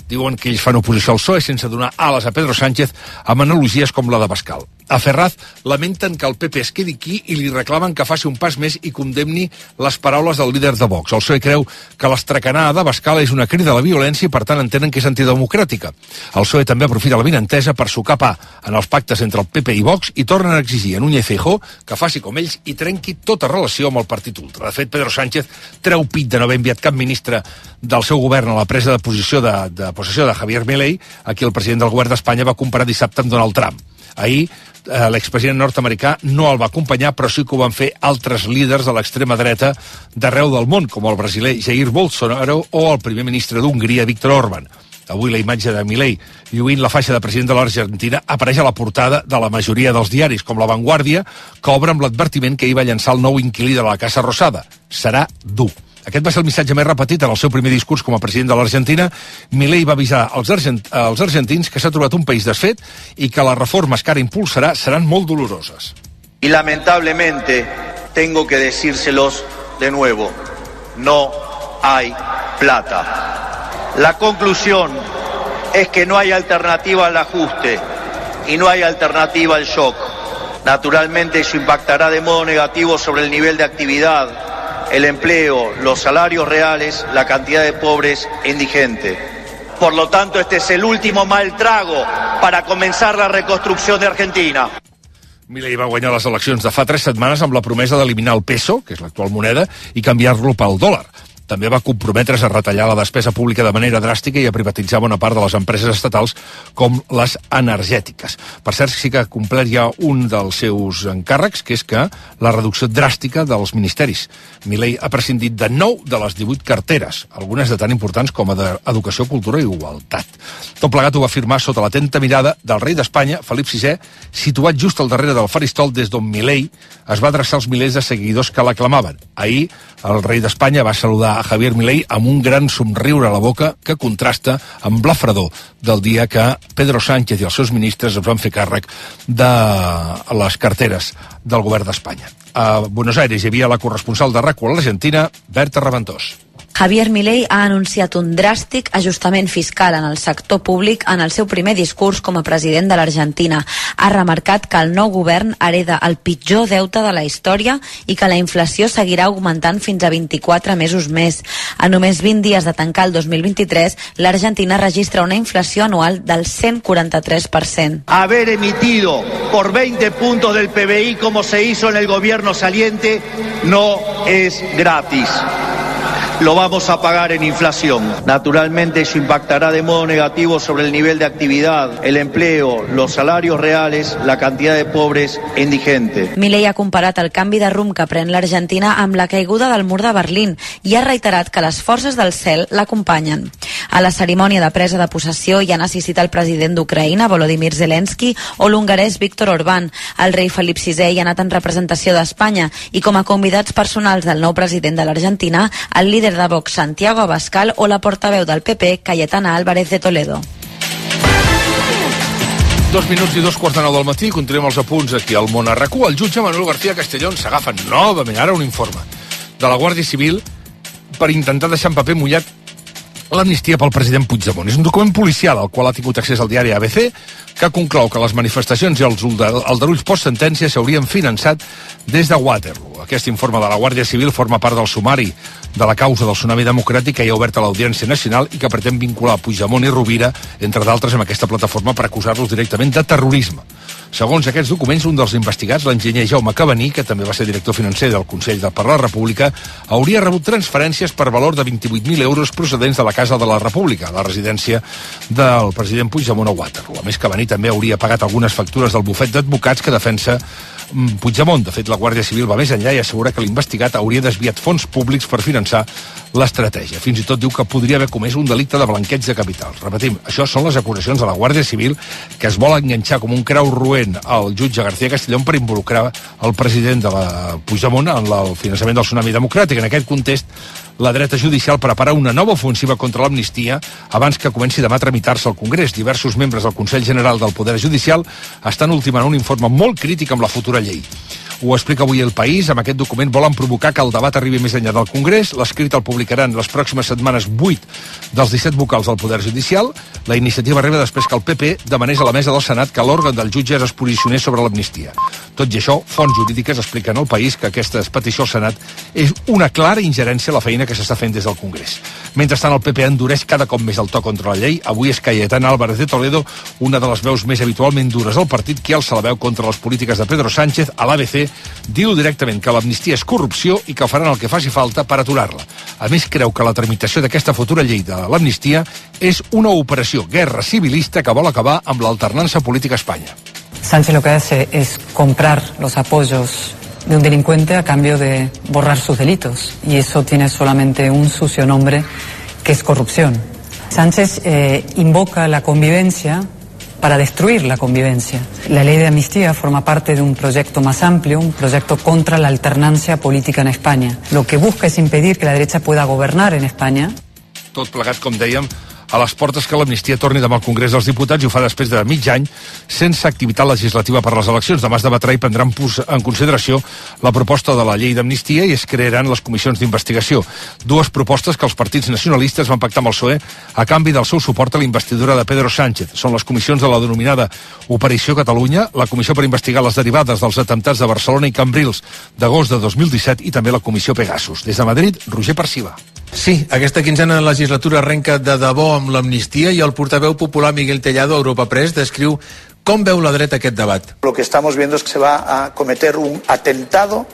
Diuen que ells fan oposició al P S O E sense donar ales a Pedro Sánchez amb analogies com la de Bascal. A Ferraz lamenten que el P P es quedi aquí i li reclamen que faci un pas més i condemni les paraules del líder de Vox. El P S O E creu que l'estracanada de Bascal és una crida a la violència i per tant entenen que és antidemocràtica. El P S O E també aprofita l'avinentesa per sucar pa en els pactes entre el P P i Vox i tornen a exigir a Núñez Feijóo que faci com ells i trenqui tota relació amb el partit ultra. De fet, Pedro Sánchez treu pit de no haver enviat cap ministre del seu govern a la presa de posició de, de possessió de Javier Milei, a qui el president del govern d'Espanya va comparar dissabte amb Donald Trump. Ahir, eh, l'expresident nord-americà no el va acompanyar, però sí que ho van fer altres líders de l'extrema dreta d'arreu del món, com el brasiler Jair Bolsonaro o el primer ministre d'Hongria, Viktor Orbán. Avui la imatge de Milei lluint la faixa de president de l'Argentina apareix a la portada de la majoria dels diaris, com La Vanguardia, que obre amb l'advertiment que hi va llançar el nou inquilí de la Casa Rosada. Serà dur. Aquest va ser el missatge més repetit en el seu primer discurs com a president de l'Argentina. Milei va avisar als, argent als argentins que s'ha trobat un país desfet i que les reformes que ara impulsarà seran molt doloroses. Y lamentablemente tengo que decírselos de nuevo, no hay plata. La conclusión es que no hay alternativa al ajuste y no hay alternativa al shock. Naturalmente eso impactará de modo negativo sobre el nivel de actividad, el empleo, los salarios reales, la cantidad de pobres e indigentes. Por lo tanto, este es el último mal trago para comenzar la reconstrucción de Argentina. Milei va guanyar les eleccions de fa tres setmanes amb la promesa d'eliminar el peso, que és l'actual moneda, i canviar-lo pel dòlar. També va comprometre's a retallar la despesa pública de manera dràstica i a privatitzar bona part de les empreses estatals com les energètiques. Per cert, sí que ha complert ja un dels seus encàrrecs, que és que la reducció dràstica dels ministeris. Milei ha prescindit de nou de les divuit carteres, algunes de tan importants com a d'Educació, Cultura i Igualtat. Tot plegat ho va firmar sota l'atenta mirada del rei d'Espanya, Felip sisè, situat just al darrere del faristol des d'on Milei es va adreçar als milers de seguidors que l'aclamaven. Ahir, el rei d'Espanya va saludar a Javier Milei amb un gran somriure a la boca que contrasta amb la fredor del dia que Pedro Sánchez i els seus ministres es van fer càrrec de les carteres del govern d'Espanya. A Buenos Aires hi havia la corresponsal de RAC u a l'Argentina, Berta Reventós. Javier Milei ha anunciat un dràstic ajustament fiscal en el sector públic en el seu primer discurs com a president de l'Argentina. Ha remarcat que el nou govern hereda el pitjor deute de la història i que la inflació seguirà augmentant fins a vint-i-quatre mesos més. A només vint dies de tancar el dos mil vint-i-tres, l'Argentina registra una inflació anual del cent quaranta-tres per cent. Haber emitido por veinte puntos del P B I como se hizo en el gobierno saliente no es gratis. Lo vamos a pagar en inflación. Naturalmente eso impactará de modo negativo sobre el nivel de actividad, el empleo, los salarios reales, la cantidad de pobres e indigentes. Milei ha comparat el canvi de rumb que pren l'Argentina amb la caiguda del mur de Berlín i ha reiterat que les forces del cel l'acompanyen. A la cerimònia de presa de possessió hi han assistit el president d'Ucraïna, Volodymyr Zelensky, o l'hongarès Viktor Orbán. El rei Felip sisè hi ha anat en representació d'Espanya i com a convidats personals del nou president de l'Argentina, el líder de Vox, Santiago Abascal, o la portaveu del P P, Cayetana Álvarez de Toledo. Dos minuts i dos quarts de nou del matí, continuem els apunts aquí al Món a RAC u. El jutge Manuel García Castellón s'agafa novament ara un informe de la Guàrdia Civil per intentar deixar en paper mullat l'amnistia pel president Puigdemont. És un document policial al qual ha tingut accés el diari A B C, que conclou que les manifestacions i els aldarulls post-sentència s'haurien finançat des de Waterloo. Aquest informe de la Guàrdia Civil forma part del sumari de la causa del tsunami democràtic que hi ha obert a l'Audiència Nacional i que pretén vincular Puigdemont i Rovira, entre d'altres, amb aquesta plataforma per acusar-los directament de terrorisme. Segons aquests documents, un dels investigats, l'enginyer Jaume Cabaní, que també va ser director financer del Consell per la República, hauria rebut transferències per valor de vint-i-vuit mil euros procedents de la Casa de la República, la residència del president Puigdemont a Waterloo. A més, Cabaní també hauria pagat algunes factures del bufet d'advocats que defensa Puigdemont. De fet, la Guàrdia Civil va més enllà i assegura que l'investigat hauria desviat fons públics per finançar l'estratègia. Fins i tot diu que podria haver comès un delicte de blanqueig de capitals. Repetim, això són les acusacions de la Guàrdia Civil, que es vol enganxar com un creu roent al jutge García Castellón per involucrar el president de la Puigdemont en el finançament del tsunami democràtic. En aquest context, la dreta judicial prepara una nova ofensiva contra l'amnistia abans que comenci demà a tramitar-se al Congrés. Diversos membres del Consell General del Poder Judicial estan ultimant un informe molt crític amb la futura llei. Ho explica avui El País. Amb aquest document volen provocar que el debat arribi més enllà del Congrés. L'escrit el publicaran les pròximes setmanes vuit dels disset vocals del Poder Judicial. La iniciativa arriba després que el P P demanés a la mesa del Senat que l'òrgan del jutge es posicionés sobre l'amnistia. Tot i això, fonts jurídiques expliquen al País que aquesta petició al Senat és una clara ingerència a la feina que s'està fent des del Congrés. Mentrestant, el P P endureix cada cop més el to contra la llei. Avui és Cayetana Álvarez de Toledo, una de les veus més habitualment dures del partit, qui alça la veu contra les polítiques de Pedro Sánchez. A l'A B C diu directament que l'amnistia és corrupció i que faran el que faci falta per aturar-la. A més, creu que la tramitació d'aquesta futura llei de l'amnistia és una operació guerra civilista que vol acabar amb l'alternança política a Espanya. Sánchez lo que hace es comprar los apoyos de un delincuente a cambio de borrar sus delitos, y eso tiene solamente un sucio nombre, que es corrupción. Sánchez eh, invoca la convivencia para destruir la convivencia. La ley de amnistía forma parte de un proyecto más amplio, un proyecto contra la alternancia política en España. Lo que busca es impedir que la derecha pueda gobernar en España. Tot plegat, com dèiem, a les portes que l'amnistia torni demà al Congrés dels Diputats, i ho fa després de mig any sense activitat legislativa per les eleccions. Demà es debatrà i prendran en consideració la proposta de la llei d'amnistia i es crearan les comissions d'investigació. Dues propostes que els partits nacionalistes van pactar amb el P S O E a canvi del seu suport a la investidura de Pedro Sánchez. Són les comissions de la denominada Operació Catalunya, la comissió per investigar les derivades dels atemptats de Barcelona i Cambrils d'agost de dos mil disset i també la comissió Pegasus. Des de Madrid, Roger Parciva. Sí, aquesta quinzena de legislatura arrenca de debò amb l'amnistia i el portaveu popular Miguel Tellado a Europa Press descriu com veu la dreta aquest debat. Lo que estamos viendo es que se va a cometer un atentado,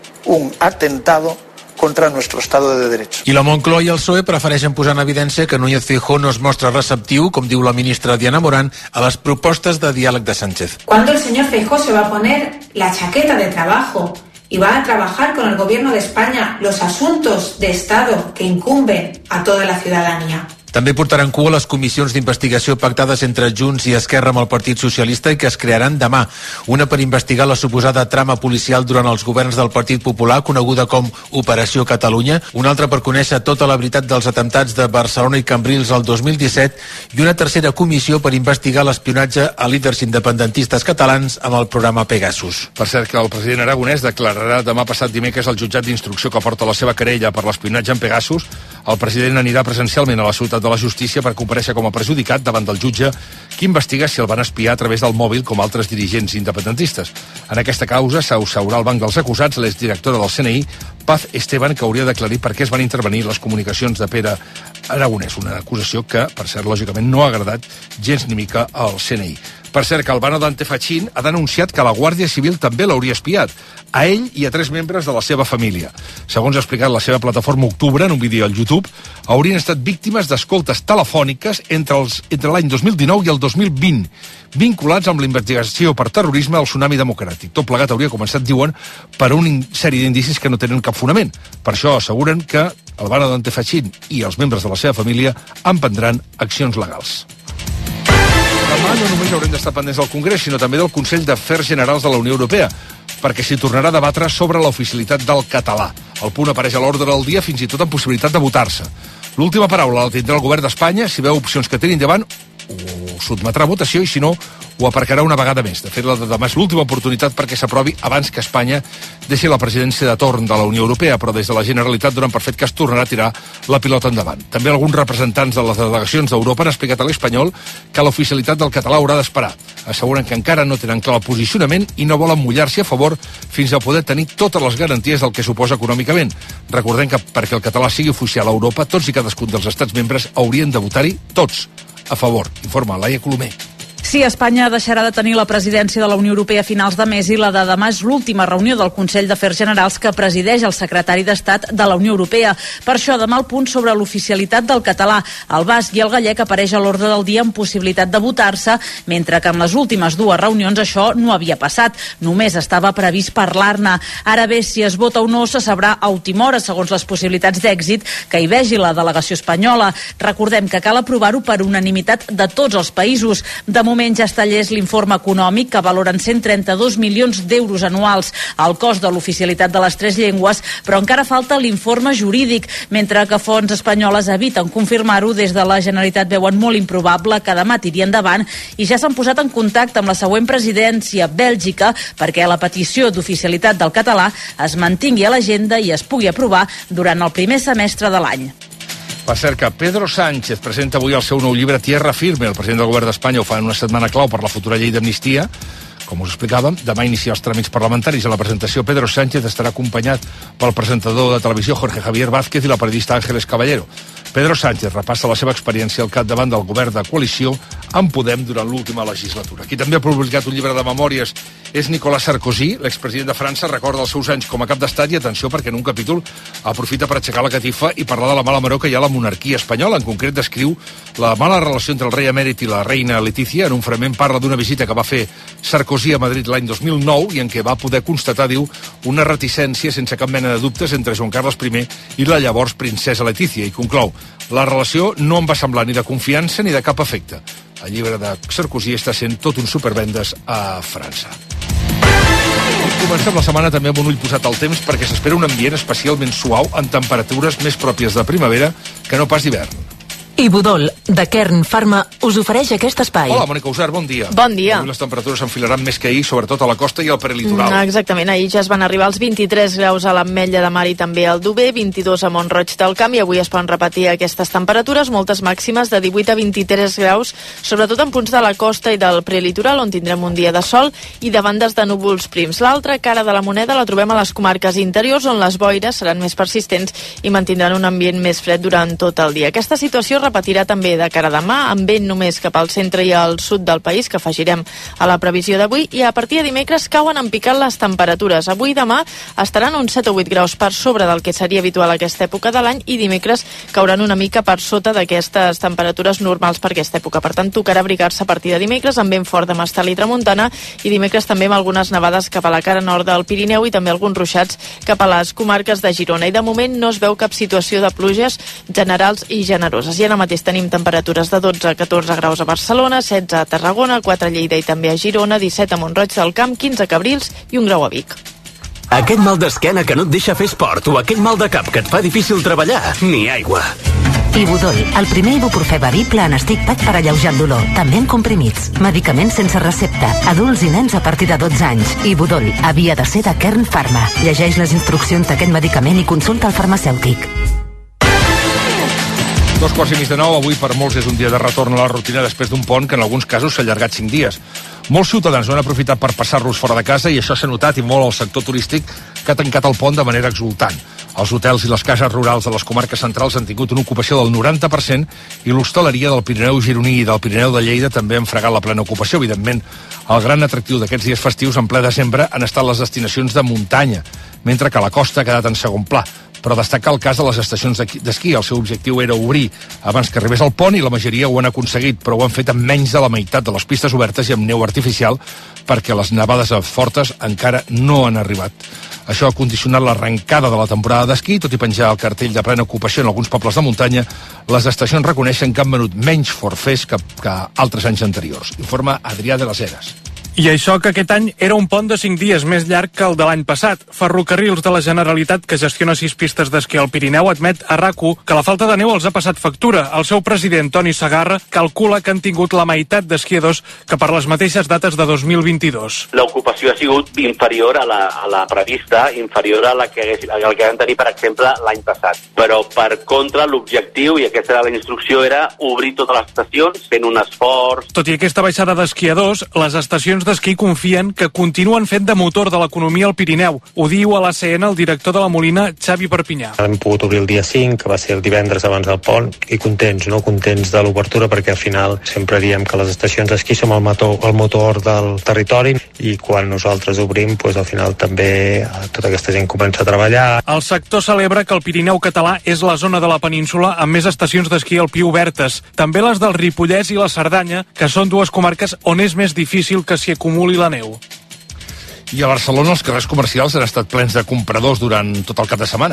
un atentado contra nuestro Estado de Derecho. I la Moncloa i el P S O E prefereixen posar en evidència que Núñez Feijóo no es mostra receptiu, com diu la ministra Diana Morán, a les propostes de diàleg de Sánchez. ¿Cuándo el señor Feijóo se va a poner la chaqueta de trabajo y va a trabajar con el Gobierno de España los asuntos de Estado que incumben a toda la ciudadanía? També portaran cua les comissions d'investigació pactades entre Junts i Esquerra amb el Partit Socialista i que es crearan demà. Una per investigar la suposada trama policial durant els governs del Partit Popular, coneguda com Operació Catalunya, una altra per conèixer tota la veritat dels atemptats de Barcelona i Cambrils el dos mil disset i una tercera comissió per investigar l'espionatge a líders independentistes catalans amb el programa Pegasus. Per cert, que el president aragonès declararà demà passat dimecres al jutjat d'instrucció que porta la seva querella per l'espionatge en Pegasus. El president anirà presencialment a la ciutat de la Justícia per comparèixer com a perjudicat davant del jutge que investiga si el van espiar a través del mòbil com altres dirigents independentistes. En aquesta causa s'asseurà al banc dels acusats l'exdirectora del C N I, Paz Esteban, que hauria d'aclarir per què es van intervenir les comunicacions de Pere Aragonès, una acusació que, per cert, lògicament no ha agradat gens ni mica al C N I. Per cert, que Albano Dante Fachin ha denunciat que la Guàrdia Civil també l'hauria espiat, a ell i a tres membres de la seva família. Segons ha explicat la seva plataforma Octubre en un vídeo al YouTube, haurien estat víctimes d'escoltes telefòniques entre, els, entre l'any dos mil dinou i el dos mil vint, vinculats amb la investigació per terrorisme al Tsunami Democràtic. Tot plegat hauria començat, diuen, per una sèrie d'indicis que no tenen cap fonament. Per això asseguren que Albano Dante Fachin i els membres de la seva família emprendran accions legals. Demà no només haurem d'estar pendents del Congrés, sinó també del Consell d'Afers Generals de la Unió Europea, perquè s'hi tornarà a debatre sobre l'oficialitat del català. El punt apareix a l'ordre del dia fins i tot amb possibilitat de votar-se. L'última paraula la tindrà el govern d'Espanya. Si veu opcions que tenen davant, ho sotmetrà a votació i, si no, ho aparcarà una vegada més. De fet, la de demà és l'última oportunitat perquè s'aprovi abans que Espanya deixi la presidència de torn de la Unió Europea, però des de la Generalitat donen per fet que es tornarà a tirar la pilota endavant. També alguns representants de les delegacions d'Europa han explicat a l'Espanyol que l'oficialitat del català haurà d'esperar. Asseguren que encara no tenen clar el posicionament i no volen mullar-s'hi a favor fins a poder tenir totes les garanties del que suposa econòmicament. Recordem que perquè el català sigui oficial a Europa, tots i cadascun dels estats membres haurien de votar-hi tots a favor, informa Laia Colomer. Sí, Espanya deixarà de tenir la presidència de la Unió Europea a finals de mes i la de demà és l'última reunió del Consell d'Afers Generals que presideix el secretari d'Estat de la Unió Europea. Per això, demà el punt sobre l'oficialitat del català, el basc i el gallec apareix a l'ordre del dia amb possibilitat de votar-se, mentre que en les últimes dues reunions això no havia passat. Només estava previst parlar-ne. Ara bé, si es vota o no se sabrà a última hora, segons les possibilitats d'èxit que hi vegi la delegació espanyola. Recordem que cal aprovar-ho per unanimitat de tots els països. De moment, diumenge es tallés l'informe econòmic que valora en cent trenta-dos milions d'euros anuals el cost de l'oficialitat de les tres llengües, però encara falta l'informe jurídic, mentre que fonts espanyoles eviten confirmar-ho. Des de la Generalitat veuen molt improbable que demà tiri endavant i ja s'han posat en contacte amb la següent presidència, Bèlgica, perquè la petició d'oficialitat del català es mantingui a l'agenda i es pugui aprovar durant el primer semestre de l'any. Per cert que Pedro Sánchez presenta avui el seu nou llibre Tierra Firme. El president del govern d'Espanya ho fa en una setmana clau per la futura llei d'amnistia. Com us explicàvem, demà inicia els tràmits parlamentaris. A la presentació, Pedro Sánchez estarà acompanyat pel presentador de televisió Jorge Javier Vázquez i la periodista Ángeles Caballero. Pedro Sánchez repassa la seva experiència al capdavant del govern de coalició amb Podem durant l'última legislatura. Qui també ha publicat un llibre de memòries és Nicolas Sarkozy. L'expresident de França recorda els seus anys com a cap d'estat i atenció perquè en un capítol aprofita per aixecar la catifa i parlar de la mala maror que hi ha a la monarquia espanyola. En concret descriu la mala relació entre el rei emèrit i la reina Letícia. En un fragment parla d'una visita que va fer Sarkozy a Madrid l'any dos mil nou i en què va poder constatar, diu, una reticència sense cap mena de dubtes entre Joan Carles primer i la llavors princesa Letícia, i conclou: la relació no em va semblar ni de confiança ni de cap efecte. El llibre de Sarkozy està sent tot un supervendes a França. Comencem la setmana també amb un ull posat al temps perquè s'espera un ambient especialment suau amb temperatures més pròpies de primavera que no pas d'hivern. Ibudol, de Kern Pharma, us ofereix aquest espai. Hola, Mònica Usar, bon dia. Bon dia. Avui les temperatures s'enfilaran més que ahir, sobretot a la costa i al prelitoral. Mm, exactament, ahir ja es van arribar als vint-i-tres graus a l'Ametlla de Mar i també al Dober, vint-i-dos a Mont-roig del Camp, i avui es poden repetir aquestes temperatures, moltes màximes de divuit a vint-i-tres graus, sobretot en punts de la costa i del prelitoral, on tindrem un dia de sol i de bandes de núvols prims. L'altra cara de la moneda la trobem a les comarques interiors, on les boires seran més persistents i mantindran un ambient més fred durant tot el dia. Aquesta situació repetirà també de cara a demà, amb vent només cap al centre i al sud del país, que afegirem a la previsió d'avui, i a partir de dimecres cauen en picat les temperatures. Avui i demà estaran uns set o vuit graus per sobre del que seria habitual a aquesta època de l'any, i dimecres cauran una mica per sota d'aquestes temperatures normals per aquesta època. Per tant, tocarà abrigar-se a partir de dimecres amb vent fort de mestal i tramuntana, i dimecres també amb algunes nevades cap a la cara nord del Pirineu i també alguns ruixats cap a les comarques de Girona. I de moment no es veu cap situació de pluges generals i generoses. I ara mateix tenim temperatures de dotze a catorze graus a Barcelona, setze a Tarragona, quatre a Lleida i també a Girona, disset a Mont-roig del Camp, quinze a Cabrils i un grau a Vic. Aquest mal d'esquena que no et deixa fer esport o aquell mal de cap que et fa difícil treballar, ni aigua. Ibudol, el primer ibuprofè bevible en stick pack per alleujar el dolor, també en comprimits. Medicaments sense recepta, adults i nens a partir de dotze anys. Ibudol, havia de ser de Kern Pharma. Llegeix les instruccions d'aquest medicament i consulta el farmacèutic. Dos quarts i mig de nou, avui per molts és un dia de retorn a la rutina després d'un pont que en alguns casos s'ha allargat cinc dies. Molts ciutadans ho han aprofitat per passar-los fora de casa i això s'ha notat i molt al sector turístic, que ha tancat el pont de manera exultant. Els hotels i les cases rurals de les comarques centrals han tingut una ocupació del noranta per cent i l'hostaleria del Pirineu gironí i del Pirineu de Lleida també han fregat la plena ocupació. Evidentment, el gran atractiu d'aquests dies festius en ple desembre han estat les destinacions de muntanya, mentre que la costa ha quedat en segon pla. Però destacar el cas de les estacions d'esquí. El seu objectiu era obrir abans que arribés el pont i la majoria ho han aconseguit, però ho han fet amb menys de la meitat de les pistes obertes i amb neu artificial perquè les nevades fortes encara no han arribat. Això ha condicionat l'arrencada de la temporada d'esquí, tot i penjar el cartell de plena ocupació en alguns pobles de muntanya, les estacions reconeixen que han venut menys forfers que, que altres anys anteriors. Informa Adrià de les Heres. I això que aquest any era un pont de cinc dies més llarg que el de l'any passat. Ferrocarrils de la Generalitat, que gestiona sis pistes d'esquí al Pirineu, admet a RAC u que la falta de neu els ha passat factura. El seu president, Toni Segarra, calcula que han tingut la meitat d'esquiadors que per les mateixes dates de dos mil vint-i-dos. L'ocupació ha sigut inferior a la, a la prevista, inferior a la que, hagués, a la que vam tenir, per exemple, l'any passat. Però, per contra, l'objectiu, i aquesta era la instrucció, era obrir totes les estacions fent un esforç. Tot i aquesta baixada d'esquiadors, les estacions d'esquí confien que continuen fent de motor de l'economia al Pirineu. Ho diu a l'A C N el director de la Molina, Xavi Perpinyà. Hem pogut obrir el dia cinc, que va ser el divendres abans del pont, i contents, no? Contents de l'obertura, perquè al final sempre diem que les estacions d'esquí som el motor, el motor del territori, i quan nosaltres obrim, doncs al final també tota aquesta gent comença a treballar. El sector celebra que el Pirineu català és la zona de la península amb més estacions d'esquí alpí obertes. També les del Ripollès i la Cerdanya, que són dues comarques on és més difícil que s'hi acumuli la neu. I a Barcelona els carrers comercials han estat plens de compradors durant tot el cap de setmana.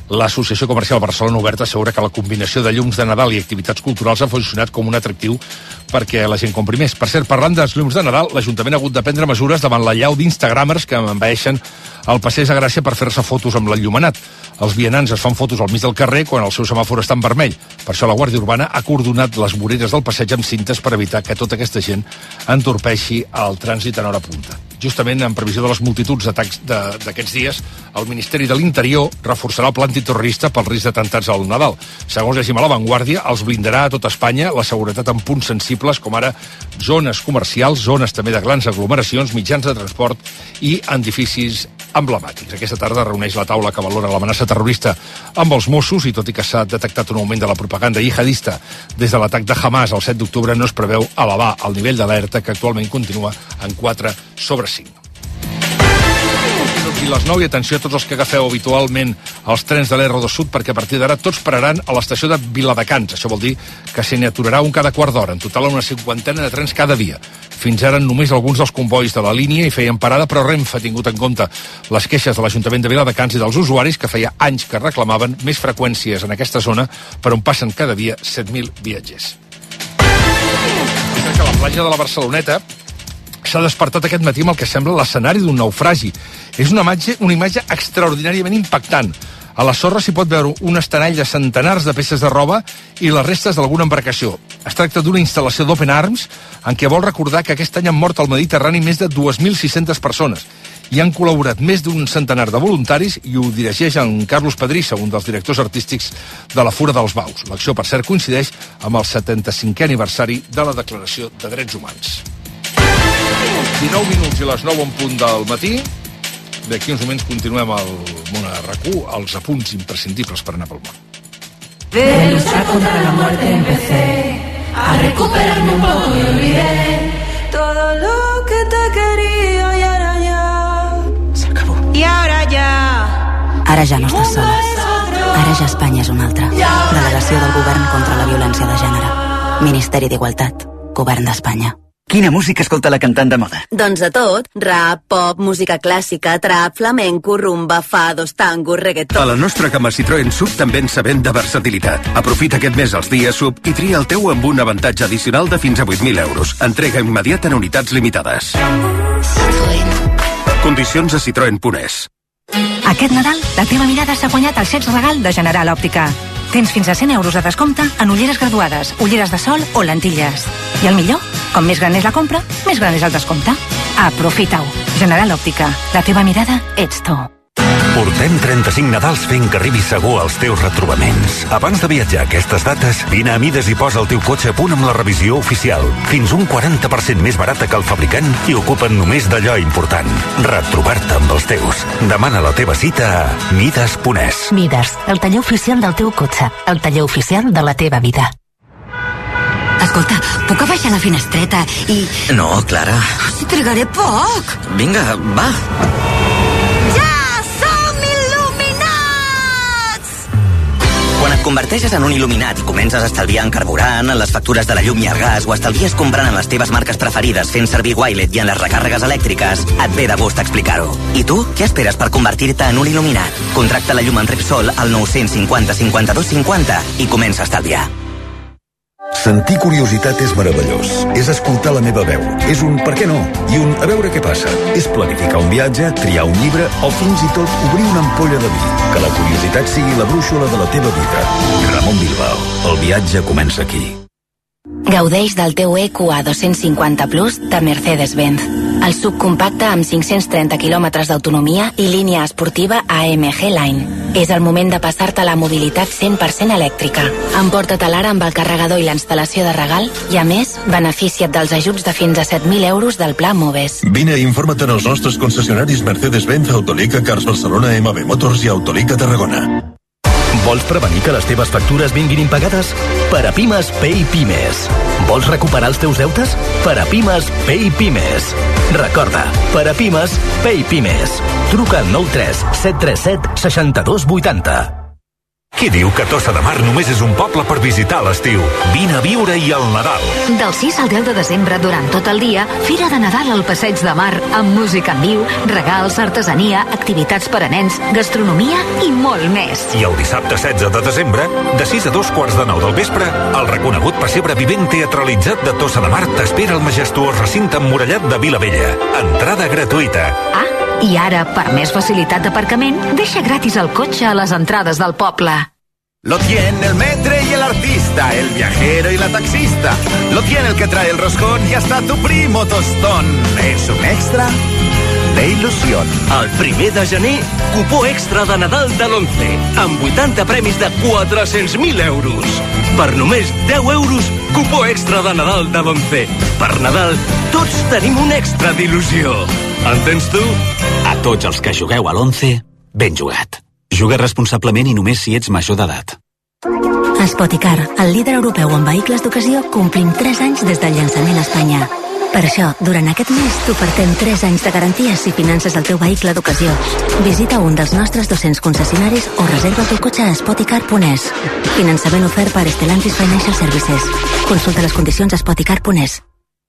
L'Associació Comercial Barcelona Oberta assegura que la combinació de llums de Nadal i activitats culturals ha funcionat com un atractiu perquè la gent compri més. Per cert, parlant dels llums de Nadal, l'Ajuntament ha hagut de prendre mesures davant l'allau d'instagramers que envaeixen el passeig de Gràcia per fer-se fotos amb l'enllumenat. Els vianants es fan fotos al mig del carrer quan el seu semàfor està en vermell. Per això la Guàrdia Urbana ha coordinat les voreres del passeig amb cintes per evitar que tota aquesta gent entorpeixi el trànsit en hora punta. Justament en previsió de les multituds d'atacs d'aquests dies, el Ministeri de l'Interior reforçarà el pla antiterrorista pel risc d'atemptats al Nadal. Segons llegim a La Vanguardia, els blindarà a tota Espanya la seguretat en punts sensibles com ara zones comercials, zones també de grans aglomeracions, mitjans de transport i edificis emblemàtics. Aquesta tarda reuneix la taula que valora l'amenaça terrorista amb els Mossos i tot i que s'ha detectat un augment de la propaganda jihadista des de l'atac de Hamas el set d'octubre, no es preveu elevar el nivell d'alerta que actualment continua en quatre sobre cinc. I les nou, i atenció a tots els que agafeu habitualment els trens de l'R dos Sud, perquè a partir d'ara tots pararan a l'estació de Viladecans. Això vol dir que se n'hi aturarà un cada quart d'hora, en total una cinquantena de trens cada dia. Fins ara només alguns dels convois de la línia hi feien parada, però Renfe ha tingut en compte les queixes de l'Ajuntament de Viladecans i dels usuaris que feia anys que reclamaven més freqüències en aquesta zona per on passen cada dia set mil viatgers. Que la platja de la Barceloneta s'ha despertat aquest matí amb el que sembla l'escenari d'un naufragi. És una imatge, una imatge extraordinàriament impactant. A la sorra s'hi pot veure un estenall de centenars de peces de roba i les restes d'alguna embarcació. Es tracta d'una instal·lació d'Open Arms en què vol recordar que aquest any han mort al Mediterrani més de dues mil sis-centes persones. Hi han col·laborat més d'un centenar de voluntaris i ho dirigeix en Carlos Pedrissa, un dels directors artístics de la Fura dels Baus. L'acció, per cert, coincideix amb el setanta-cinquè aniversari de la Declaració de Drets Humans. dinou minuts i les nou en punt del matí. D'aquí uns moments continuem al món a RAC u, els apunts imprescindibles per anar pel món. De luchar contra la muerte empecé a recuperarme un poco y olvidé todo lo que te quería y ahora ya se acabó. Y ahora ya. Ara ja no estàs soles. Ara ja Espanya és una altra. Delegació del Govern contra la violència de gènere. Ministeri d'Igualtat. Govern d'Espanya. Quina música escolta la cantant de moda? Doncs de tot. Rap, pop, música clàssica, trap, flamenco, rumba, fados, tango, reggaeton. A la nostra gamma Citroën Sub també ens sabem de versatilitat. Aprofita aquest mes els dies Sub i tria el teu amb un avantatge addicional de fins a vuit mil euros. Entrega immediata en unitats limitades. Condicions a citroen punt es. Aquest Nadal, la teva mirada s'ha guanyat el set regal de General Òptica. Tens fins a cent euros de descompte en ulleres graduades, ulleres de sol o lentilles. I el millor? Com més gran és la compra, més gran és el descompte. Aprofita-ho. General Òptica. La teva mirada ets tu. Portem trenta-cinc Nadals fent que arribis segur als teus retrobaments. Abans de viatjar a aquestes dates, vine a Mides i posa el teu cotxe a punt amb la revisió oficial. Fins un quaranta per cent més barata que el fabricant i ocupen només d'allò important. Retrobar-te amb els teus. Demana la teva cita a mides punt es. Mides, el taller oficial del teu cotxe. El taller oficial de la teva vida. Escolta, puc abaixar la finestreta i... No, Clara. Si trigaré poc. Vinga, va. Quan et converteixes en un il·luminat i comences a estalviar en carburant, en les factures de la llum i el gas, o estalvies comprant en les teves marques preferides fent servir Wilet i en les recàrregues elèctriques, et ve de gust explicar-ho. I tu, què esperes per convertir-te en un il·luminat? Contracta la llum en Repsol al nou cinquanta cinquanta-dos cinquanta i comença a estalviar. Sentir curiositat és meravellós. És escoltar la meva veu. És un per què no i un a veure què passa. És planificar un viatge, triar un llibre o fins i tot obrir una ampolla de vi. Que la curiositat sigui la brúixola de la teva vida. Ramon Bilbao. El viatge comença aquí. Gaudeix del teu E Q A dos-cents cinquanta Plus de Mercedes-Benz. El subcompacte amb cinc-cents trenta quilòmetres d'autonomia i línia esportiva A M G Line. És el moment de passar-te a la mobilitat cent per cent elèctrica. Emporta-te'l ara amb el carregador i la instal·lació de regal i, a més, beneficia't dels ajuts de fins a set mil euros del Pla Moves. Vine i informa't en els nostres concessionaris Mercedes-Benz, Autolica, Cars Barcelona, M B Motors i Autolica Tarragona. Vols prevenir que les teves factures vinguin impagades? Per a Pimes, Pay Pimes. Vols recuperar els teus deutes? Per a Pimes, Pay Pimes. Recorda, per a Pimes, Pay Pimes. Truca al nou tres set tres set sis dos vuit zero. Qui diu que Tossa de Mar només és un poble per visitar l'estiu? Vine a viure-hi al Nadal. Del sis al deu de desembre, durant tot el dia, Fira de Nadal al Passeig de Mar, amb música en viu, regals, artesania, activitats per a nens, gastronomia i molt més. I el dissabte setze de desembre, de sis a dos quarts de nou del vespre, el reconegut pessebre vivent teatralitzat de Tossa de Mar t'espera al majestuós recinte emmurallat de Vilavella. Entrada gratuïta. Ah, i ara, per més facilitat d'aparcament, deixa gratis el cotxe a les entrades del poble. Lo tiene el metre y el artista, el viajero y la taxista. Lo tiene el que trae el roscón y hasta tu primo tostón. Es un extra de il·lusió. El primer de gener, cupó extra de Nadal de l'Once, amb vuitanta premis de quatre-cents mil euros. Per només deu euros, cupó extra de Nadal de l'Once. Per Nadal, tots tenim un extra d'il·lusió. Entens tu? A tots els que jugueu a l'Once, ben jugat. Juga responsablement i només si ets major d'edat. A Spoticar, el líder europeu en vehicles d'ocasió, complim tres anys des del llançament a Espanya. Per això, durant aquest mes t'ofertem tres anys de garanties si finances el teu vehicle d'ocasió. Visita un dels nostres dos-cents concessionaris o reserva el teu cotxe a spoticar punt es. Finançament ofert per Stellantis Financial Services. Consulta les condicions a spoticar punt es.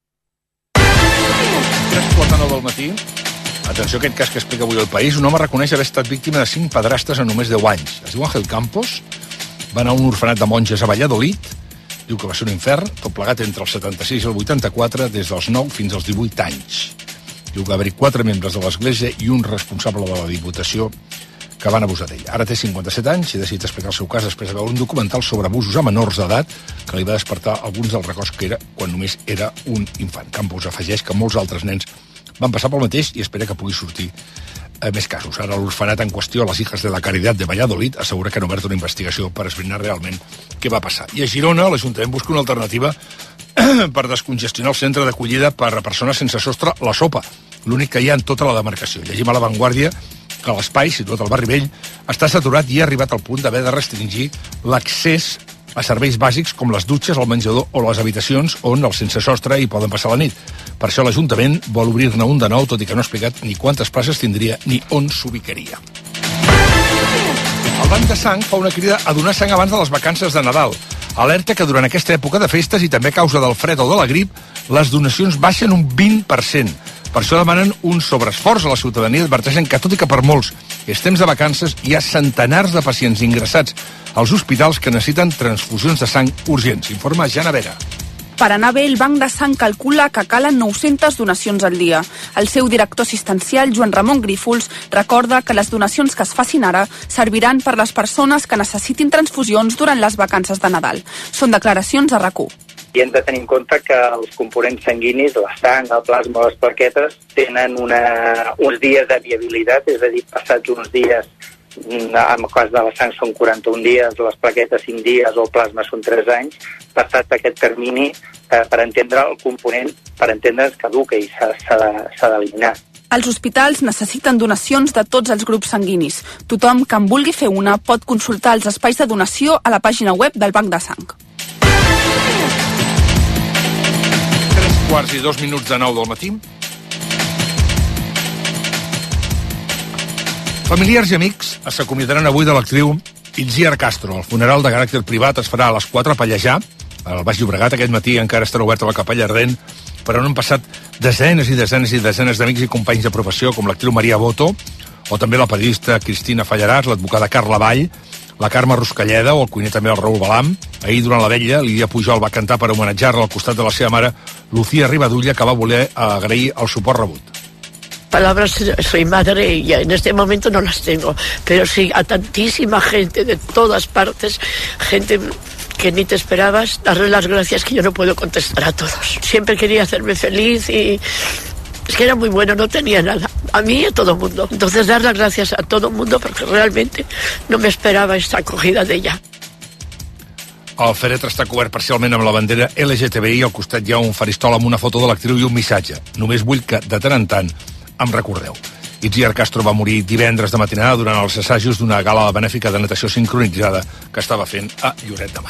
tres quarts de nou del matí. Atenció a aquest cas que explica avui El País. Un home reconeix haver estat víctima de cinc pedrastes en només deu anys. Es diu Ángel Campos, va anar a un orfenat de monges a Valladolid, diu que va ser un infern, tot plegat entre els setanta-sis i el vuitanta-quatre, des dels nou fins als divuit anys. Diu que va haver-hi quatre membres de l'Església i un responsable de la Diputació que van abusar d'ell. Ara té cinquanta-set anys i ha decidit explicar el seu cas després de veure un documental sobre abusos a menors d'edat que li va despertar alguns dels records que era quan només era un infant. Campos afegeix que molts altres nens van passar pel mateix i espera que pugui sortir eh, més casos. Ara l'orfenat en qüestió, les Hijas de la Caridad de Valladolid, assegura que han obert una investigació per esbrinar realment què va passar. I a Girona, l'Ajuntament busca una alternativa per descongestionar el centre d'acollida per a persones sense sostre, la Sopa, l'únic que hi ha en tota la demarcació. Llegim a La Vanguardia que l'espai, situat al barri vell, està saturat i ha arribat al punt d'haver de restringir l'accés a serveis bàsics com les dutxes, el menjador o les habitacions on els sense sostre hi poden passar la nit. Per això l'Ajuntament vol obrir-ne un de nou, tot i que no ha explicat ni quantes places tindria ni on s'ubicaria. El Banc de Sang fa una crida a donar sang abans de les vacances de Nadal. Alerta que durant aquesta època de festes i també a causa del fred o de la grip, les donacions baixen un vint per cent. Per això demanen un sobreesforç a la ciutadania i adverteixen que, tot i que per molts és temps de vacances, hi ha centenars de pacients ingressats als hospitals que necessiten transfusions de sang urgents. Informa Jana Vera. Per anar bé, el Banc de Sang calcula que calen nou-centes donacions al dia. El seu director assistencial, Joan Ramon Grífols, recorda que les donacions que es facin ara serviran per les persones que necessitin transfusions durant les vacances de Nadal. Són declaracions a RAC u. I hem de tenir en compte que els components sanguinis, la sang, el plasma o les plaquetes, tenen una, uns dies de viabilitat, és a dir, passats uns dies, en el cas de la sang són quaranta-un dies, les plaquetes cinc dies o el plasma són tres anys, passat aquest termini eh, per entendre el component, per entendre es caduca i s'ha d'eliminar. Els hospitals necessiten donacions de tots els grups sanguinis. Tothom que en vulgui fer una pot consultar els espais de donació a la pàgina web del Banc de Sang. Tres quarts i dos minuts de nou del matí. Familiars i amics s'acomiadaran avui de l'actriu Itziar Castro. El funeral de caràcter privat es farà a les quatre a Pallejà, al Baix Llobregat. Aquest matí encara estarà oberta la capella ardent, però on han passat desenes i desenes i desenes d'amics i companys de professió, com l'actriu Maria Boto, o també la periodista Cristina Fallaràs, l'advocada Carla Vall, la Carme Ruscalleda o el cuiner també el Raül Balam. Ahir, durant la vetlla, Lídia Pujol va cantar per homenatjar-la al costat de la seva mare, Lucía Ribadulla, que va voler agrair el suport rebut. Palabras, soy madre y en este momento no las tengo, pero sí a tantísima gente de todas partes, gente que ni te esperabas, darle las gracias, que yo no puedo contestar a todos. Siempre quería hacerme feliz y es que era muy bueno, no tenía nada, a mí y a todo el mundo. Entonces dar las gracias a todo el mundo porque realmente no me esperaba esta acogida de ella. El fèretre està cobert parcialment amb la bandera L G T B I, al costat hi ha un faristol amb una foto de l'actriu i un missatge. Només vull que, de tant en tant, em recordeu. Itziar Castro va morir divendres de matinada durant els assajos d'una gala benèfica de natació sincronitzada que estava fent a Lloret de Mar.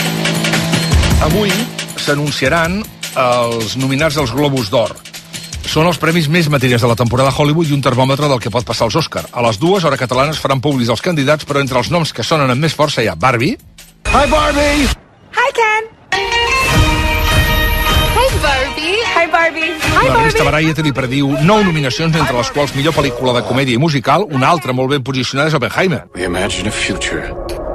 Avui s'anunciaran els nominats als Globus d'Or. Són els premis més matèries de la temporada a Hollywood i un termòmetre del que pot passar als Òscar. A les dues, hora catalanes, faran públics els candidats, però entre els noms que sonen amb més força hi ha Barbie. Hi, Barbie! Hi, Ken! Hi, Barbie! Hi, Barbie! Hi, La revista Barbie! Variety li prediu nou nominacions, entre les quals millor pel·lícula de comèdia i musical. Una altra molt ben posicionada és Oppenheimer. We imagine a future,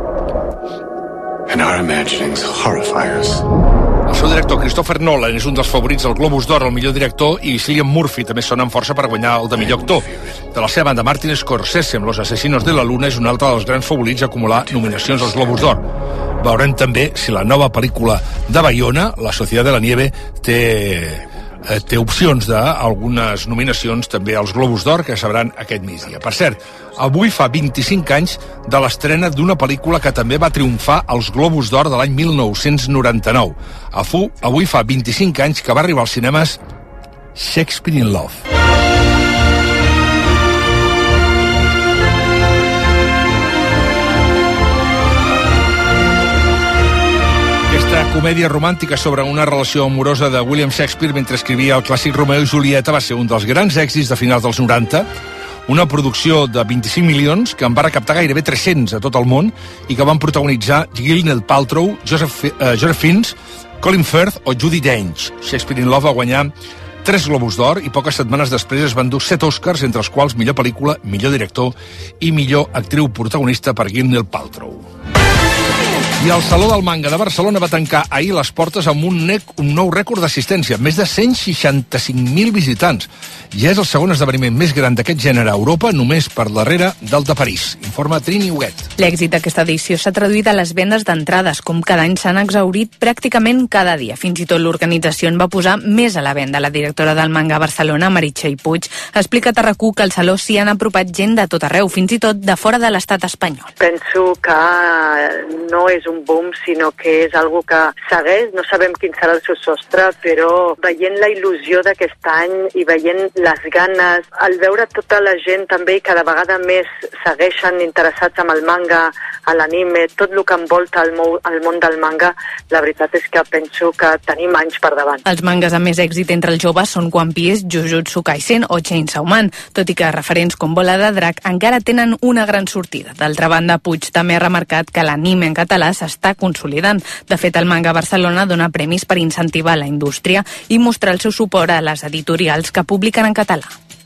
and our imaginings horrify us. El seu director, Christopher Nolan, és un dels favorits al Globus d'Or al millor director i Cillian Murphy també sona amb força per guanyar el de millor actor. De la seva banda, Martin Scorsese amb Los Asesinos de la Luna és un altre dels grans favorits a acumular nominacions als Globus d'Or. Veurem també si la nova pel·lícula de Bayona, La Sociedad de la Nieve, té, eh, té opcions d'algunes nominacions també als Globus d'Or que sabran aquest migdia. Per cert, avui fa vint-i-cinc anys de l'estrena d'una pel·lícula que també va triomfar als Globus d'Or de l'any mil nou-cents noranta-nou. Avui fa vint-i-cinc anys que va arribar als cinemes Shakespeare in Love. Aquesta comèdia romàntica sobre una relació amorosa de William Shakespeare mentre escrivia el clàssic Romeo i Julieta va ser un dels grans èxits de finals dels noranta, una producció de vint-i-cinc milions que en va recaptar gairebé tres-cents a tot el món i que van protagonitzar Gwyneth Paltrow, Joseph, uh, Joseph Fiennes, Colin Firth o Judi Dench. Shakespeare in Love va guanyar tres Globus d'Or i poques setmanes després es van dur set Oscars, entre els quals millor pel·lícula, millor director i millor actriu protagonista per Gwyneth Paltrow. I el Saló del Manga de Barcelona va tancar ahir les portes amb un, nec, un nou rècord d'assistència, més de cent seixanta-cinc mil visitants. Ja és el segon esdeveniment més gran d'aquest gènere a Europa, només per darrere del de París. Informa Trini Huguet. L'èxit d'aquesta edició s'ha traduït a les vendes d'entrades, com cada any s'han exhaurit pràcticament cada dia. Fins i tot l'organització en va posar més a la venda. La directora del Manga a Barcelona, Meritxell Puig, ha explicat a RAC u que al Saló s'hi han apropat gent de tot arreu, fins i tot de fora de l'estat espanyol. Penso que no és un boom, sinó que és algo que segueix, no sabem quin serà el seu sostre, però veient la il·lusió d'aquest any i veient les ganes, al veure tota la gent també i cada vegada més segueixen interessats amb el manga, a l'anime, tot el que envolta el, mou, el món del manga, la veritat és que penso que tenim anys per davant. Els mangas amb més èxit entre els joves són One Piece, Jujutsu Kaisen o Chainsaw Man, tot i que referents com Bola de Drac encara tenen una gran sortida. D'altra banda, Puig també ha remarcat que l'anime en català s'està consolidant. De fet, el Manga Barcelona dona premis per incentivar la indústria i mostrar el seu suport a les editorials que publiquen en català.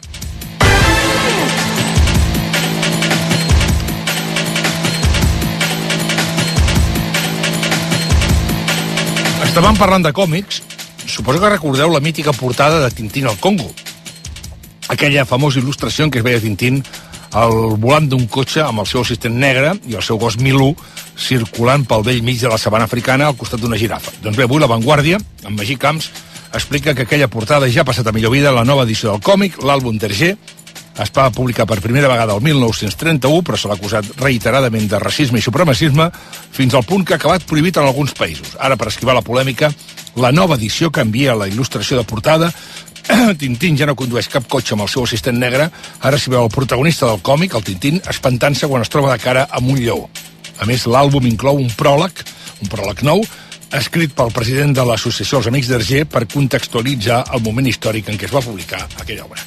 Estàvem parlant de còmics. Suposo que recordeu la mítica portada de Tintín al Congo. Aquella famosa il·lustració en què es veia Tintín al volant d'un cotxe amb el seu assistent negre i el seu gos Milú circulant pel vell mig de la sabana africana al costat d'una girafa. Doncs bé, avui La Vanguardia, amb Magí Camps, explica que aquella portada ja ha passat a millor vida la nova edició del còmic, l'àlbum d'Hergé. Es va publicar per primera vegada el mil nou-cents trenta-u, però se l'ha acusat reiteradament de racisme i supremacisme, fins al punt que ha acabat prohibit en alguns països. Ara, per esquivar la polèmica, la nova edició canvia la il·lustració de portada. Tintín ja no condueix cap cotxe amb el seu assistent negre. Ara s'hi veu el protagonista del còmic, el Tintín, espantant-se quan es troba de cara amb un lleó. A més, l'àlbum inclou un pròleg, un pròleg nou, escrit pel president de l'associació Els Amics d'Hergé per contextualitzar el moment històric en què es va publicar aquella obra.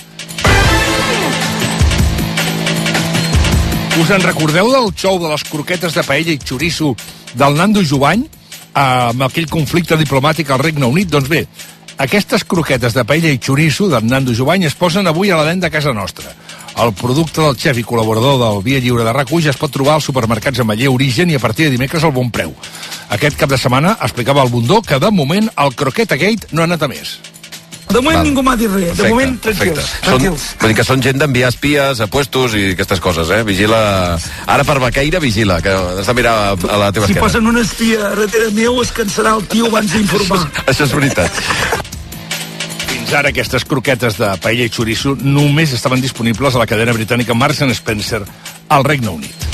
Us en recordeu del xou de les croquetes de paella i xoriço del Nando Jubany amb aquell conflicte diplomàtic al Regne Unit? Doncs bé, aquestes croquetes de paella i xoriço del Nando Jubany es posen avui a la venda a casa nostra. El producte del xef i col·laborador del Via Lliure de RAC u ja es pot trobar als supermercats Ametller Origen i a partir de dimecres al bon preu. Aquest cap de setmana explicava el Bundó que de moment el Croqueta Gate no ha anat a més. De moment Val. Ningú m'ha dit res, de perfecte, moment tranquils. tranquils. Són, vull dir que són gent d'enviar espies a puestos i aquestes coses, eh? Vigila... Ara per Baqueira, vigila, que has de mirar a la teva si esquena. Si posen un espia darrere meu es cansarà el tio abans d'informar. Això és veritat. Fins ara aquestes croquetes de paella i xoriço només estaven disponibles a la cadena britànica Marks and Spencer al Regne Unit.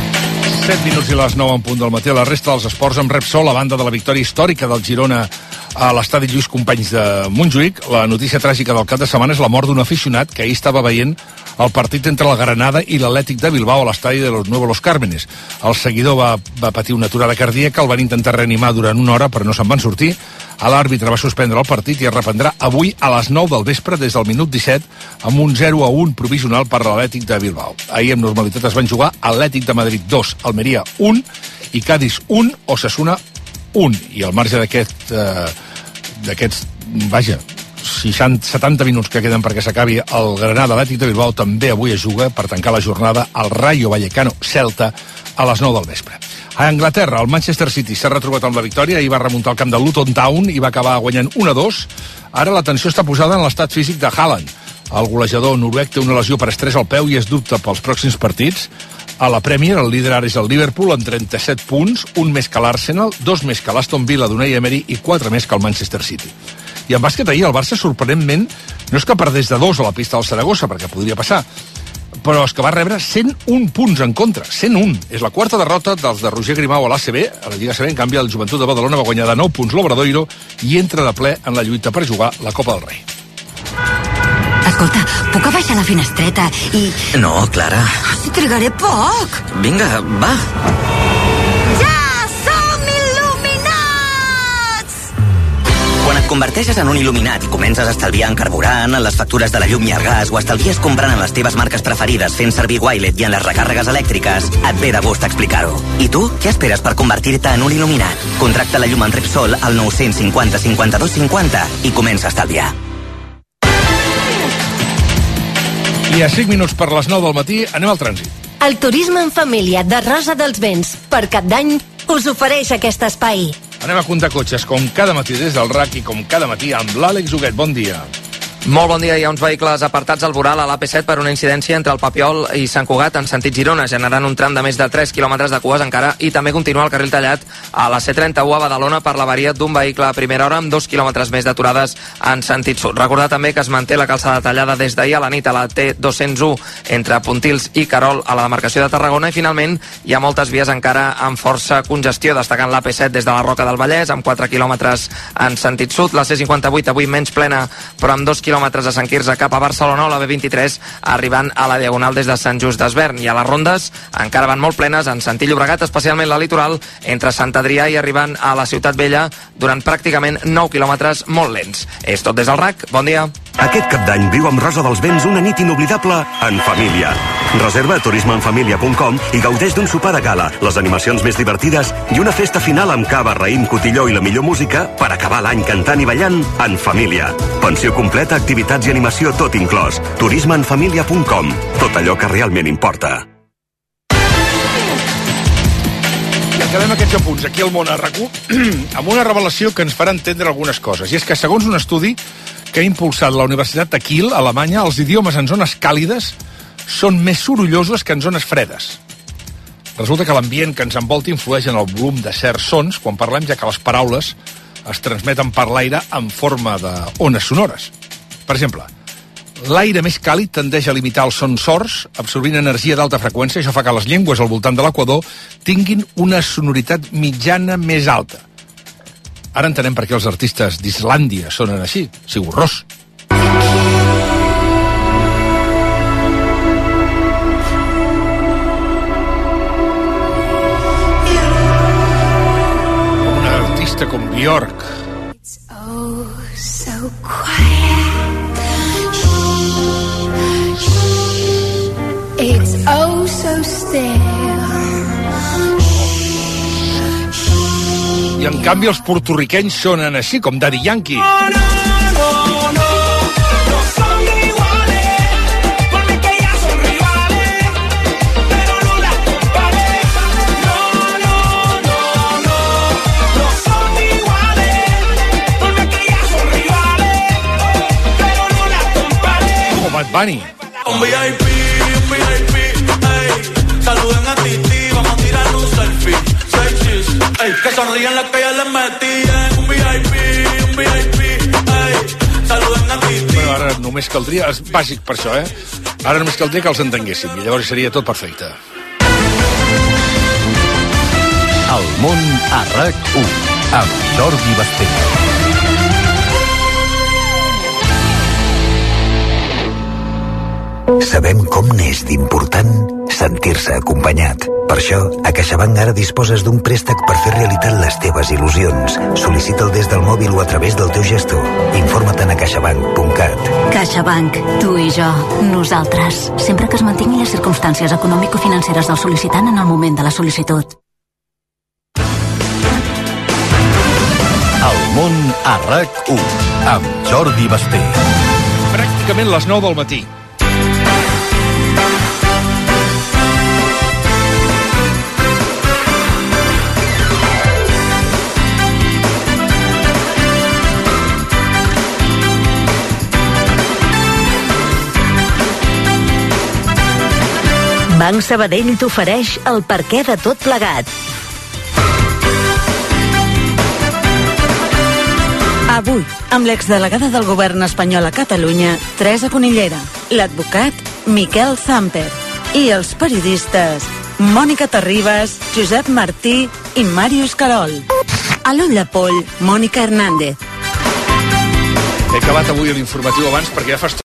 set minuts i les nou en punt del matí. A la resta dels esports amb Repsol, a banda de la victòria històrica del Girona a l'estadi Lluís Companys de Montjuïc. La notícia tràgica del cap de setmana és la mort d'un aficionat que ahir estava veient el partit entre la Granada i l'Atlètic de Bilbao a l'estadi de los Nuevos Los Cármenes. El seguidor va, va patir una aturada cardíaca, el van intentar reanimar durant una hora, però no se'n van sortir. L'àrbitre va suspendre el partit i es reprendrà avui a les nou del vespre des del minut disset amb un zero a un provisional per l'Atlètic de Bilbao. Ahir amb normalitat es van jugar Atlètic de Madrid dos, Almeria un i Cádiz un, Osasuna un. I al marge d'aquest eh, d'aquests, vaja, seixanta, setanta minuts que queden perquè s'acabi el Granada Atlètic de Bilbao, també avui es juga per tancar la jornada al Rayo Vallecano Celta a les nou del vespre. A Anglaterra, el Manchester City s'ha retrobat amb la victòria i va remuntar el camp de Luton Town i va acabar guanyant un a dos. Ara l'atenció està posada en l'estat físic de Haaland. El golejador noruec té una lesió per estrès al peu i es dubta pels pròxims partits. A la Premier, el líder ara és el Liverpool amb trenta-set punts, un més que l'Arsenal, dos més que l'Aston Villa d'Unai Emery i quatre més que el Manchester City. I en bàsquet ahir el Barça, sorprenentment, no és que perdés de dos a la pista del Saragossa, perquè podria passar, però és que va rebre cent un punts en contra, cent un. És la quarta derrota dels de Roger Grimau a l'A C B, a la Lliga A C B. En canvi, el Joventut de Badalona va guanyar de nou punts l'Obradoiro i entra de ple en la lluita per jugar la Copa del Rei. Escolta, puc abaixar la finestreta i... No, Clara. Si trigaré poc. Vinga, va. Ja som il·luminats! Quan et converteixes en un il·luminat i comences a estalviar en carburant, en les factures de la llum i el gas, o estalvies comprant en les teves marques preferides fent servir Wilet i en les recàrregues elèctriques, et ve de gust explicar-ho. I tu, què esperes per convertir-te en un il·luminat? Contracta la llum amb Repsol al nou cinquanta cinquanta-dos cinquanta i comença a estalviar. I a cinc minuts per les nou del matí anem al trànsit. El turisme en família de Rosa dels Vents per Cap d'Any us ofereix aquest espai. Anem a comptar cotxes com cada matí des del R A C i com cada matí amb l'Àlex Huguet. Bon dia. Molt bon dia. Hi ha uns vehicles apartats al voral a l'A P set per una incidència entre el Papiol i Sant Cugat en sentit Girona, generant un tram de més de tres quilòmetres de cues encara, i també continua el carril tallat a la C trenta-u a Badalona per l'avaria d'un vehicle a primera hora amb dos quilòmetres més d'aturades en sentit sud. Recordar també que es manté la calçada tallada des d'ahir a la nit a la T dos cents u entre Pontils i Carol a la demarcació de Tarragona, i finalment hi ha moltes vies encara amb força congestió, destacant l'A P set des de la Roca del Vallès amb quatre quilòmetres en sentit sud, la C cinquanta-vuit avui menys plena però amb dos quilòmetres quilòmetres de Sant Quirze cap a Barcelona, o la B vint-i-tres arribant a la Diagonal des de Sant Just d'Esvern. I a les rondes encara van molt plenes en sentit Llobregat, especialment la litoral, entre Sant Adrià i arribant a la Ciutat Vella durant pràcticament nou quilòmetres molt lents. És tot des del R A C. Bon dia. Aquest Cap d'Any viu amb Rosa dels Vents una nit inoblidable en família. Reserva a turisme en família punt com i gaudeix d'un sopar de gala, les animacions més divertides i una festa final amb cava, raïm, cotilló i la millor música per acabar l'any cantant i ballant en família. Pensió completa, activitats i animació tot inclòs. turisme en família punt com. Tot allò que realment importa. Acabem aquests apunts aquí al món a R A C u amb una revelació que ens farà entendre algunes coses. I és que, segons un estudi que ha impulsat la Universitat de Kiel, a Alemanya, els idiomes en zones càlides són més sorollosos que en zones fredes. Resulta que l'ambient que ens envolta influeix en el volum de certs sons quan parlem, ja que les paraules es transmeten per l'aire en forma d'ones sonores. Per exemple, l'aire més càlid tendeix a limitar els sons sords, absorbint energia d'alta freqüència. Això fa que les llengües al voltant de l'equador tinguin una sonoritat mitjana més alta. Ara entenem per què els artistes d'Islàndia sonen així, Sigur Rós. Un artista com Björk. It's oh so quiet. It's oh so still. I en canvi els portorriquenys sonen així, com Daddy Yankee. No, no, no, no, no son iguales, por mí que ya son rivales, pero no las compares. No, no, no, no, no son iguales, por mí que ya son rivales, pero no las compares. Como Bad Bunny. Un V I P, un V I P, ey, saluden a Titi, vamos a tirar un selfie. Ey, que sonrían las que ya les metían. Un V I P, un V I P, ey, saluden a Titi. Bueno, ara només caldria, és bàsic per això, eh? Ara només caldria que els entenguéssim i llavors seria tot perfecte. El món a R A C u amb Jordi Basté. sabem com n'és d'important sentir-se acompanyat. Per això, a CaixaBank ara disposes d'un préstec per fer realitat les teves il·lusions. Sol·licita'l des del mòbil o a través del teu gestor. Informa't a caixabank punt cat. CaixaBank, tu i jo, nosaltres. Sempre que es mantinguin les circumstàncies econòmico-financeres del sol·licitant en el moment de la sol·licitud. El món a RAC u, amb Jordi Basté. Pràcticament les nou del matí. Banc Sabadell t'ofereix el perquè de tot plegat. Avui, amb l'exdelegada del govern espanyol a Catalunya, Teresa Conillera, l'advocat Miquel Zamper i els periodistes Mònica Terribas, Josep Martí i Màrius Carol. A l'ull de poll, Mònica Hernández. He acabat avui l'informatiu abans perquè ja fa